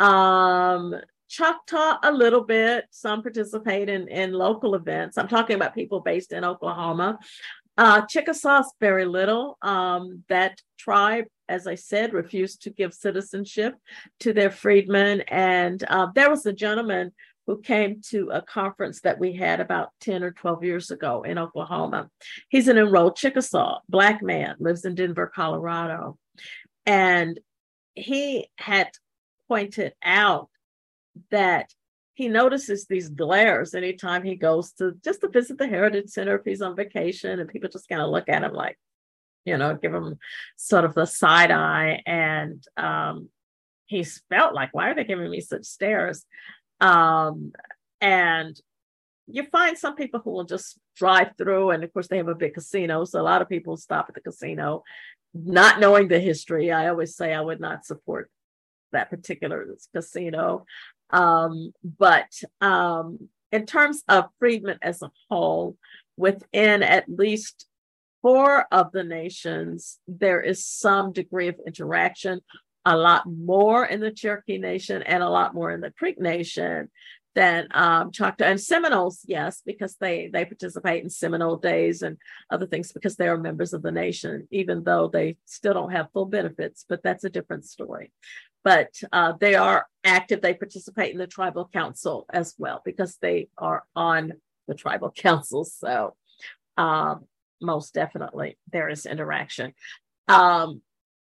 Um, Choctaw, a little bit. Some participate in, in local events. I'm talking about people based in Oklahoma. Uh, Chickasaw, very little. Um, that tribe, as I said, refused to give citizenship to their freedmen. And uh, there was a gentleman who came to a conference that we had about ten or twelve years ago in Oklahoma. He's an enrolled Chickasaw, Black man, lives in Denver, Colorado. And he had pointed out that he notices these glares anytime he goes to just to visit the Heritage Center if he's on vacation, and people just kind of look at him like, you know, give him sort of the side eye. And um, he's felt like, why are they giving me such stares? Um, and you find some people who will just drive through, and of course they have a big casino. So a lot of people stop at the casino, not knowing the history. I always say I would not support that particular casino. Um, but um, in terms of freedmen as a whole, within at least four of the nations, there is some degree of interaction, a lot more in the Cherokee Nation and a lot more in the Creek Nation than um, Choctaw and Seminoles, yes, because they they participate in Seminole Days and other things because they are members of the nation, even though they still don't have full benefits, but that's a different story. But uh, they are active. They participate in the tribal council as well because they are on the tribal council. So um, most definitely there is interaction. Um,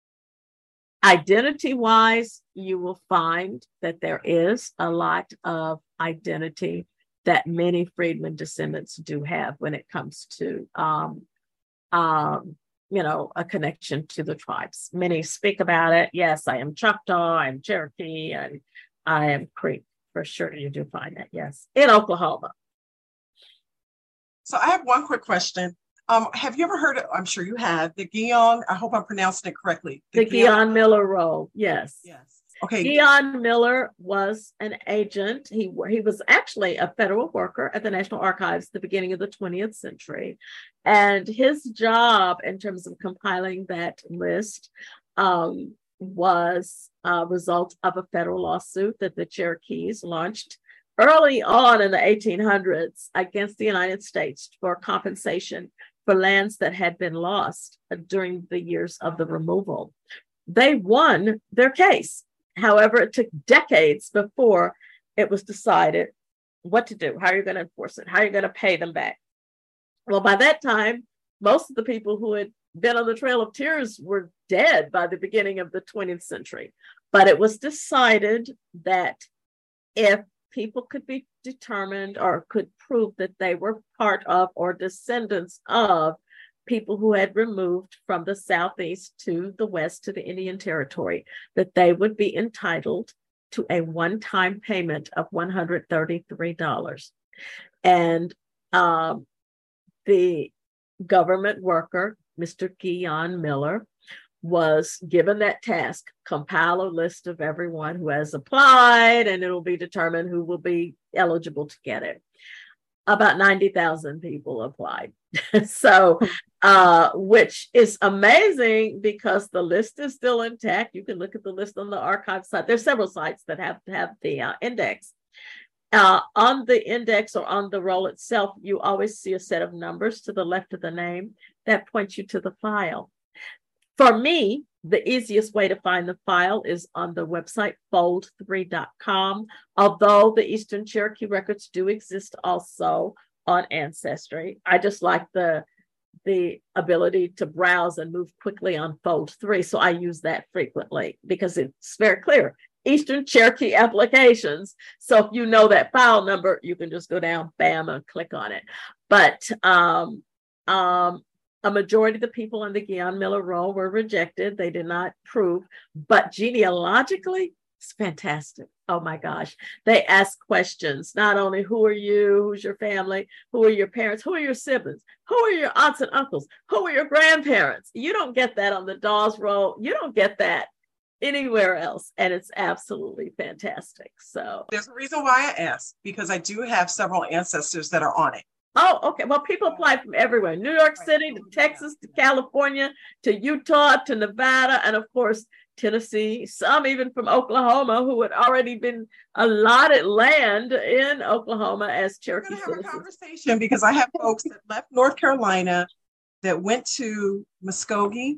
Identity-wise, you will find that there is a lot of identity that many freedmen descendants do have when it comes to, um, um, you know, a connection to the tribes. Many speak about it. Yes, I am Choctaw, I'm Cherokee, and I am Creek. For sure, you do find that, yes, in Oklahoma. So I have one quick question. Um, have you ever heard of, I'm sure you have, the Guion, I hope I'm pronouncing it correctly. The, the Guion Miller Roll, yes. Yes. Okay. Guion Miller was an agent. He, he was actually a federal worker at the National Archives at the beginning of the twentieth century. And his job in terms of compiling that list um, was a result of a federal lawsuit that the Cherokees launched early on in the eighteen hundreds against the United States for compensation for lands that had been lost during the years of the removal. They won their case. However, it took decades before it was decided what to do, how you're going to enforce it, how you're going to pay them back. Well, by that time, most of the people who had been on the Trail of Tears were dead by the beginning of the twentieth century. But it was decided that if people could be determined or could prove that they were part of or descendants of people who had removed from the Southeast to the West to the Indian Territory, that they would be entitled to a one-time payment of one hundred thirty-three dollars. And um, the government worker, Mister Guion Miller, was given that task: compile a list of everyone who has applied, and it'll be determined who will be eligible to get it. About ninety thousand people applied. So, uh, which is amazing because the list is still intact. You can look at the list on the archive site. There's several sites that have to have the uh, index. Uh, on the index or on the roll itself, you always see a set of numbers to the left of the name that point you to the file. For me, the easiest way to find the file is on the website fold three dot com, although the Eastern Cherokee records do exist also on Ancestry. I just like the, the ability to browse and move quickly on Fold three, so I use that frequently because it's very clear. Eastern Cherokee applications. So if you know that file number, you can just go down, bam, and click on it. But um, um, a majority of the people on the Guion Miller roll were rejected. They did not prove, but genealogically, it's fantastic. Oh my gosh. They ask questions, not only who are you, who's your family, who are your parents, who are your siblings, who are your aunts and uncles, who are your grandparents. You don't get that on the Dawes roll. You don't get that anywhere else. And it's absolutely fantastic. So there's a reason why I asked, because I do have several ancestors that are on it. Oh, okay. Well, people apply from everywhere: New York City to Texas to California to Utah to Nevada, and of course, Tennessee. Some even from Oklahoma who had already been allotted land in Oklahoma as Cherokee citizens. We're going to have a conversation because I have folks that left North Carolina that went to Muskogee,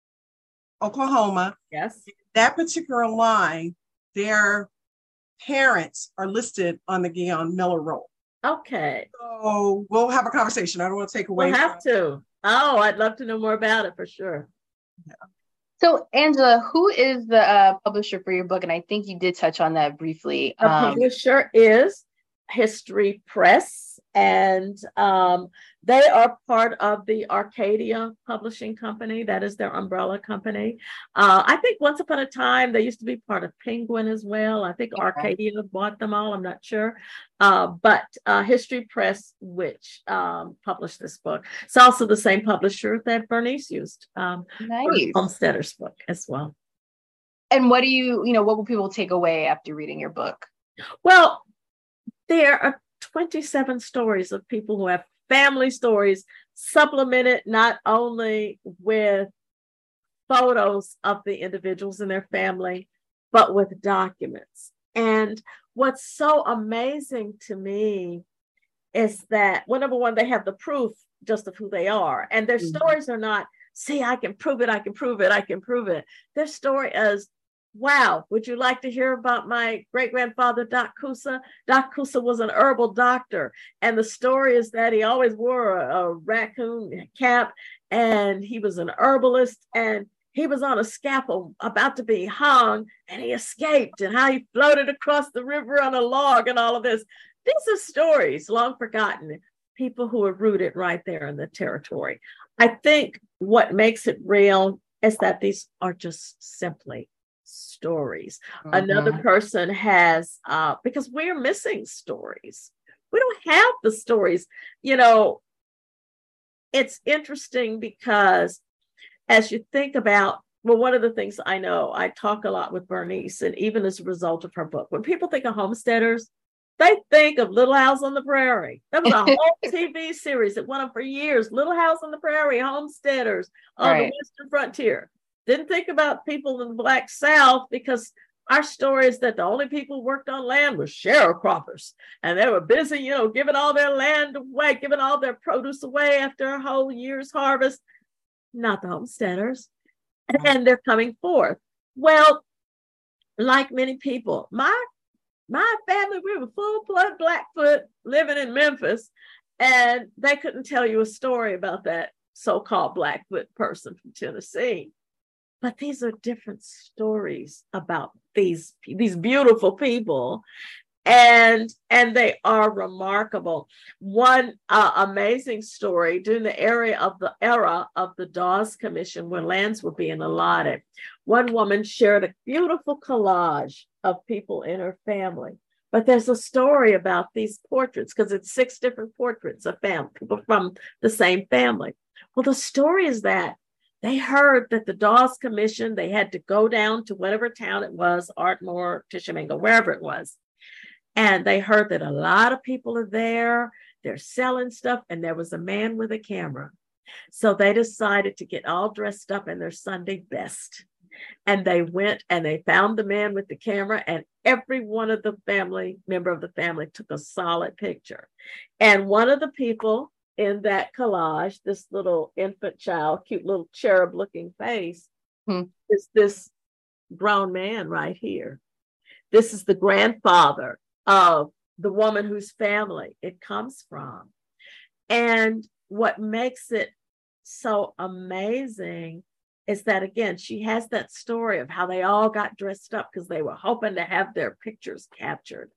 Oklahoma. Yes. That particular line, their parents are listed on the Guion Miller roll. Okay. So we'll have a conversation. I don't want to take away. We'll have from- to. Oh, I'd love to know more about it for sure. Yeah. So, Angela, who is the uh, publisher for your book? And I think you did touch on that briefly. The um, publisher is History Press, and um, they are part of the Arcadia Publishing Company. That is their umbrella company. Uh, I think once upon a time, they used to be part of Penguin as well. I think Arcadia bought them all. I'm not sure. Uh, but uh, History Press, which um, published this book. It's also the same publisher that Bernice used um, nice. for Homesteader's book as well. And what do you, you know, what will people take away after reading your book? Well, there are twenty-seven stories of people who have family stories, supplemented not only with photos of the individuals and their family, but with documents. And what's so amazing to me is that, well, number one, they have the proof just of who they are. And their mm-hmm. stories are not, see, I can prove it, I can prove it, I can prove it. Their story is, wow, would you like to hear about my great-grandfather, Doc Coosa? Doc Coosa was an herbal doctor. And the story is that he always wore a, a raccoon cap, and he was an herbalist, and he was on a scaffold about to be hung, and he escaped, and how he floated across the river on a log and all of this. These are stories long forgotten, people who are rooted right there in the territory. I think what makes it real is that these are just simply stories. Mm-hmm. Another person has, uh, because we're missing stories. We don't have the stories. You know, it's interesting because as you think about, well, one of the things I know, I talk a lot with Bernice, and even as a result of her book, when people think of homesteaders, they think of Little House on the Prairie. That was a whole T V series that went on for years. Little House on the Prairie, homesteaders on right. the Western frontier. Didn't think about people in the Black South because our story is that the only people who worked on land were sharecroppers, and they were busy, you know, giving all their land away, giving all their produce away after a whole year's harvest. Not the homesteaders. And they're coming forth. Well, like many people, my my family, we were full-blood Blackfoot living in Memphis, and they couldn't tell you a story about that so-called Blackfoot person from Tennessee. But these are different stories about these, these beautiful people, and and they are remarkable. One uh, amazing story during the area of the era of the Dawes Commission, when lands were being allotted. One woman shared a beautiful collage of people in her family. But there's a story about these portraits, because it's six different portraits of family, people from the same family. Well, the story is that they heard that the Dawes Commission, they had to go down to whatever town it was, Ardmore, Tishomingo, wherever it was. And they heard that a lot of people are there, they're selling stuff, and there was a man with a camera. So they decided to get all dressed up in their Sunday best. And they went and they found the man with the camera, and every one of the family, member of the family, took a solid picture. And one of the people in that collage, this little infant child, cute little cherub looking face, hmm. is this grown man right here. This is the grandfather of the woman whose family it comes from. And what makes it so amazing is that, again, she has that story of how they all got dressed up because they were hoping to have their pictures captured.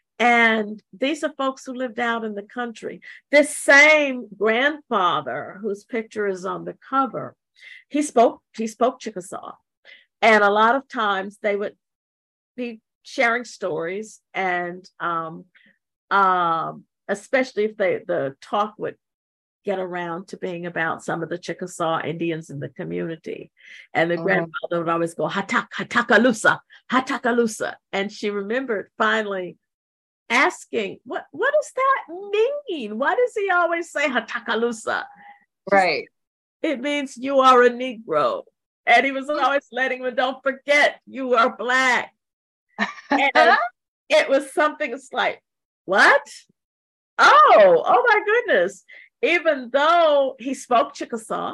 And these are folks who lived out in the country. This same grandfather whose picture is on the cover, he spoke, he spoke Chickasaw. And a lot of times they would be sharing stories, and um, um, especially if they the talk would get around to being about some of the Chickasaw Indians in the community. And the mm-hmm. grandmother would always go, Hatak, Hatakalusa, Hatakalusa. And she remembered finally asking, what, what does that mean? Why does he always say Hatakalusa? Right. It means you are a Negro. And he was always letting them, don't forget, you are Black. And it was something, it's like, what? Oh, oh my goodness. Even though he spoke Chickasaw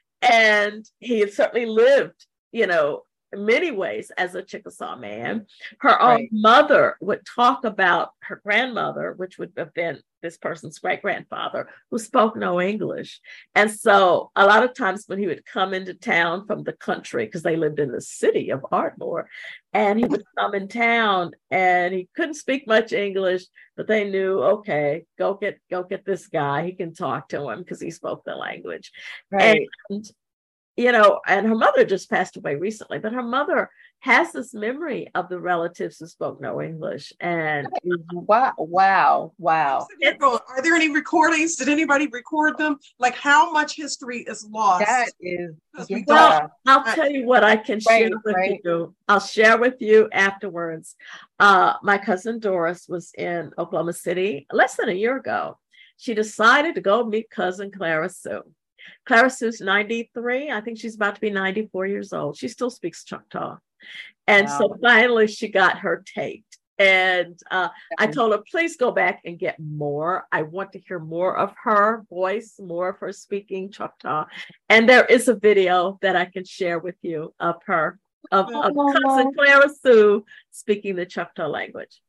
and he had certainly lived, you know, in many ways as a Chickasaw man, her own right. mother would talk about her grandmother, which would have been this person's great-grandfather, who spoke no English. And so a lot of times when he would come into town from the country, because they lived in the city of Ardmore, and he would come in town and he couldn't speak much English, but they knew, okay, go get go get this guy. He can talk to him because he spoke the language. Right. And, you know, and her mother just passed away recently, but her mother has this memory of the relatives who spoke no English. And wow, wow, wow. Are there any recordings? Did anybody record them? Like, how much history is lost? That is, yeah. Well, I'll tell you what I can share right, with right. you. I'll share with you afterwards. Uh, my cousin Doris was in Oklahoma City less than a year ago. She decided to go meet cousin Clara Sue. Clara Sue's ninety-three. I think she's about to be ninety-four years old. She still speaks Choctaw. And wow. so finally she got her taped. And uh, I told her, please go back and get more. I want to hear more of her voice, more of her speaking Choctaw. And there is a video that I can share with you of her, of, of cousin Clara Sue speaking the Choctaw language.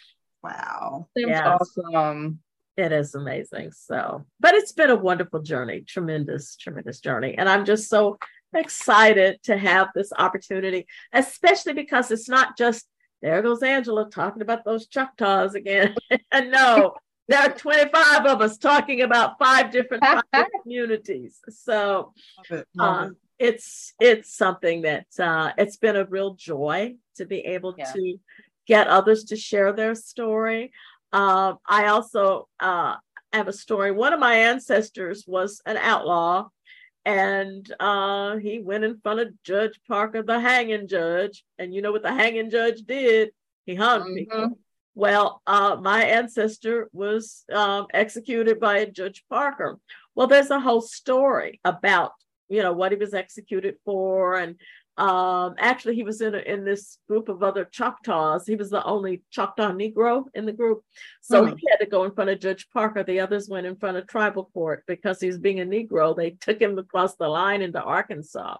Wow. That's yes. awesome. It is amazing. So, but it's been a wonderful journey, tremendous, tremendous journey. And I'm just so excited to have this opportunity, especially because it's not just, there goes Angela talking about those Choctaws again. And no, there are twenty-five of us talking about five different communities. So Love it. Love uh, it. it's it's something that uh, it's been a real joy to be able yeah. to get others to share their story. Uh, I also uh, have a story. One of my ancestors was an outlaw, and uh, he went in front of Judge Parker, the hanging judge. And you know what the hanging judge did? He hung mm-hmm. people. Well, uh, my ancestor was um, executed by Judge Parker. Well, there's a whole story about, you know, what he was executed for and Um, actually, he was in a, in this group of other Choctaws. He was the only Choctaw Negro in the group. So hmm. he had to go in front of Judge Parker. The others went in front of tribal court because he was being a Negro. They took him across the line into Arkansas.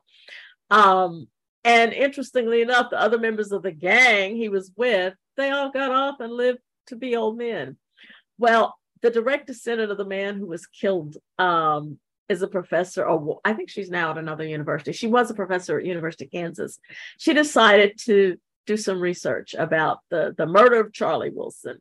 Um, and interestingly enough, the other members of the gang he was with, they all got off and lived to be old men. Well, the direct descendant of the man who was killed um, is a professor, or I think she's now at another university. She was a professor at University of Kansas. She decided to do some research about the, the murder of Charlie Wilson.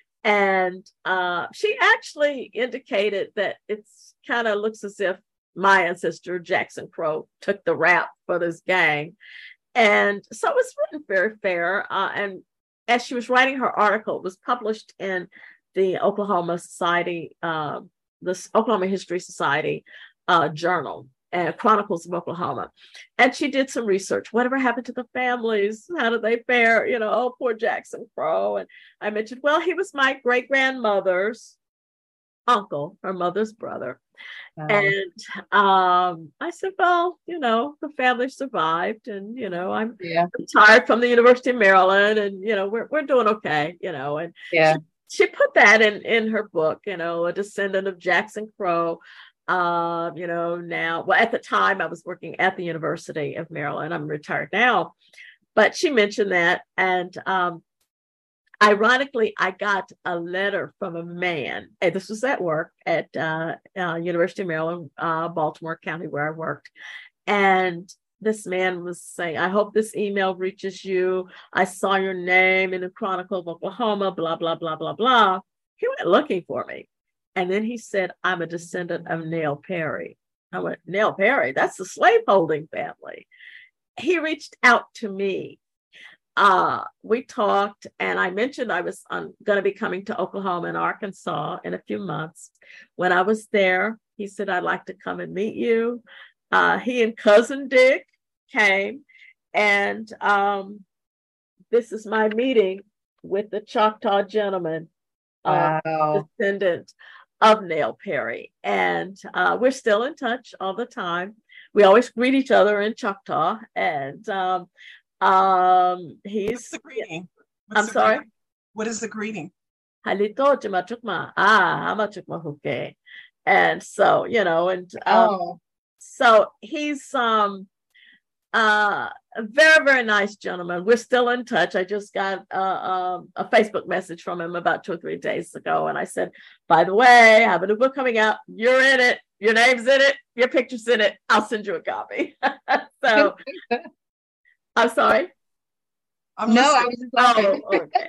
And uh, she actually indicated that it's kind of looks as if my ancestor, Jackson Crow, took the rap for this gang. And so it was written very fair. Uh, and as she was writing her article, it was published in the Oklahoma Society, uh, the Oklahoma History Society uh, journal, uh, Chronicles of Oklahoma. And she did some research. Whatever happened to the families? How did they fare? You know, oh, poor Jackson Crow. And I mentioned, well, he was my great-grandmother's uncle, her mother's brother. Um, and um, I said, well, you know, the family survived, and, you know, I'm yeah. retired from the University of Maryland, and, you know, we're we're doing okay, you know. And yeah. she, she put that in, in her book, you know, a descendant of Jackson Crow. Uh, you know, now, well, at the time I was working at the University of Maryland. I'm retired now, but she mentioned that. And um, ironically, I got a letter from a man, and this was at work at uh, uh, University of Maryland, uh, Baltimore County, where I worked. And this man was saying, I hope this email reaches you. I saw your name in the Chronicle of Oklahoma, blah, blah, blah, blah, blah. He went looking for me. And then he said, I'm a descendant of Nell Perry. I went, Nell Perry? That's the slaveholding family. He reached out to me. Uh, we talked, and I mentioned I was um, going to be coming to Oklahoma and Arkansas in a few months. When I was there, he said, I'd like to come and meet you. Uh, he and Cousin Dick came, and um, this is my meeting with the Choctaw gentleman, wow. uh, descendant of Nell Perry. And uh, we're still in touch all the time. We always greet each other in Choctaw, and um, Um, he's What's the greeting? What's I'm the sorry. Greeting? What is the greeting? Halito chumachukma. Ah, hamachukma huke. And so, you know, and um, oh. so he's um uh a very, very nice gentleman. We're still in touch. I just got uh, um, a Facebook message from him about two or three days ago. And I said, by the way, I have a new book coming out. You're in it. Your name's in it. Your picture's in it. I'll send you a copy. So I'm sorry. I'm no, I was just oh, okay.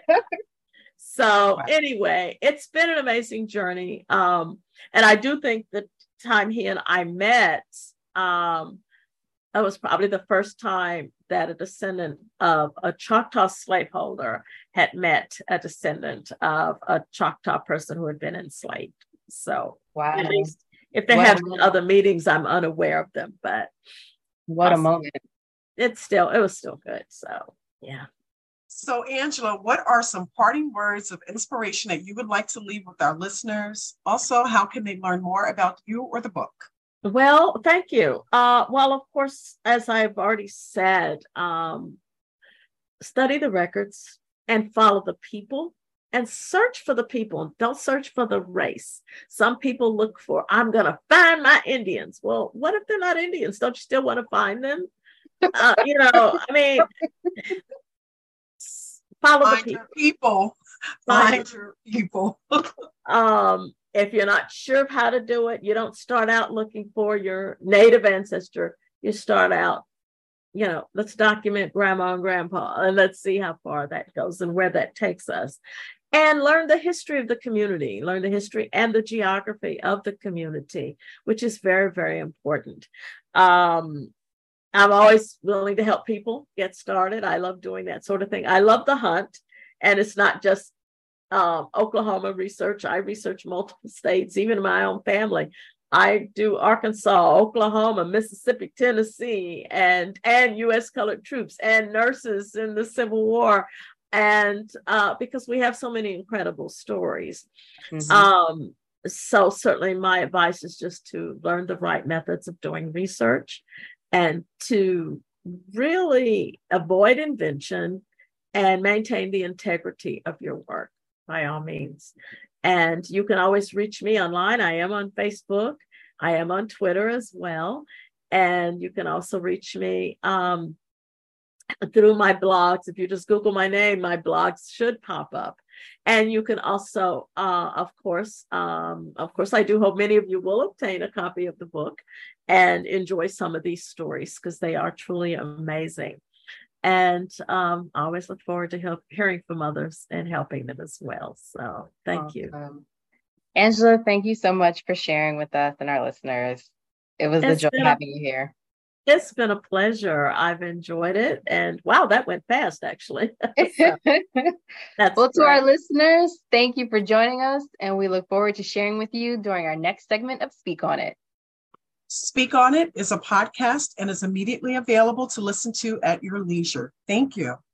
So wow. Anyway, it's been an amazing journey. Um, and I do think the time he and I met, um, that was probably the first time that a descendant of a Choctaw slaveholder had met a descendant of a Choctaw person who had been enslaved. So wow. At least if there have been other meetings, I'm unaware of them, but what a moment. It's still, it was still good. So, yeah. So, Angela, what are some parting words of inspiration that you would like to leave with our listeners? Also, how can they learn more about you or the book? Well, thank you. Uh, well, of course, as I've already said, um, study the records and follow the people and search for the people. Don't search for the race. Some people look for, I'm going to find my Indians. Well, what if they're not Indians? Don't you still want to find them? Uh, you know, I mean, follow find the people. Your people. Find, find your people. um, if you're not sure of how to do it, you don't start out looking for your native ancestor. You start out, you know, let's document grandma and grandpa, and let's see how far that goes and where that takes us. And learn the history of the community, learn the history and the geography of the community, which is very, very important. Um, I'm always willing to help people get started. I love doing that sort of thing. I love the hunt. And it's not just um, Oklahoma research. I research multiple states, even my own family. I do Arkansas, Oklahoma, Mississippi, Tennessee, and, and U S colored troops and nurses in the Civil War. And uh, because we have so many incredible stories. Mm-hmm. Um, so certainly my advice is just to learn the right methods of doing research and to really avoid invention and maintain the integrity of your work by all means. And you can always reach me online. I am on Facebook. I am on Twitter as well. And you can also reach me um, through my blogs. If you just Google my name, my blogs should pop up. And you can also, uh, of course, um, of course, I do hope many of you will obtain a copy of the book and enjoy some of these stories because they are truly amazing. And um, I always look forward to help, hearing from others and helping them as well. So thank awesome. you. Angela, thank you so much for sharing with us and our listeners. It was it's a joy having a, you here. It's been a pleasure. I've enjoyed it. And wow, that went fast, actually. So, that's well, great. To our listeners, thank you for joining us. And we look forward to sharing with you during our next segment of Speak On It. Speak On It is a podcast and is immediately available to listen to at your leisure. Thank you.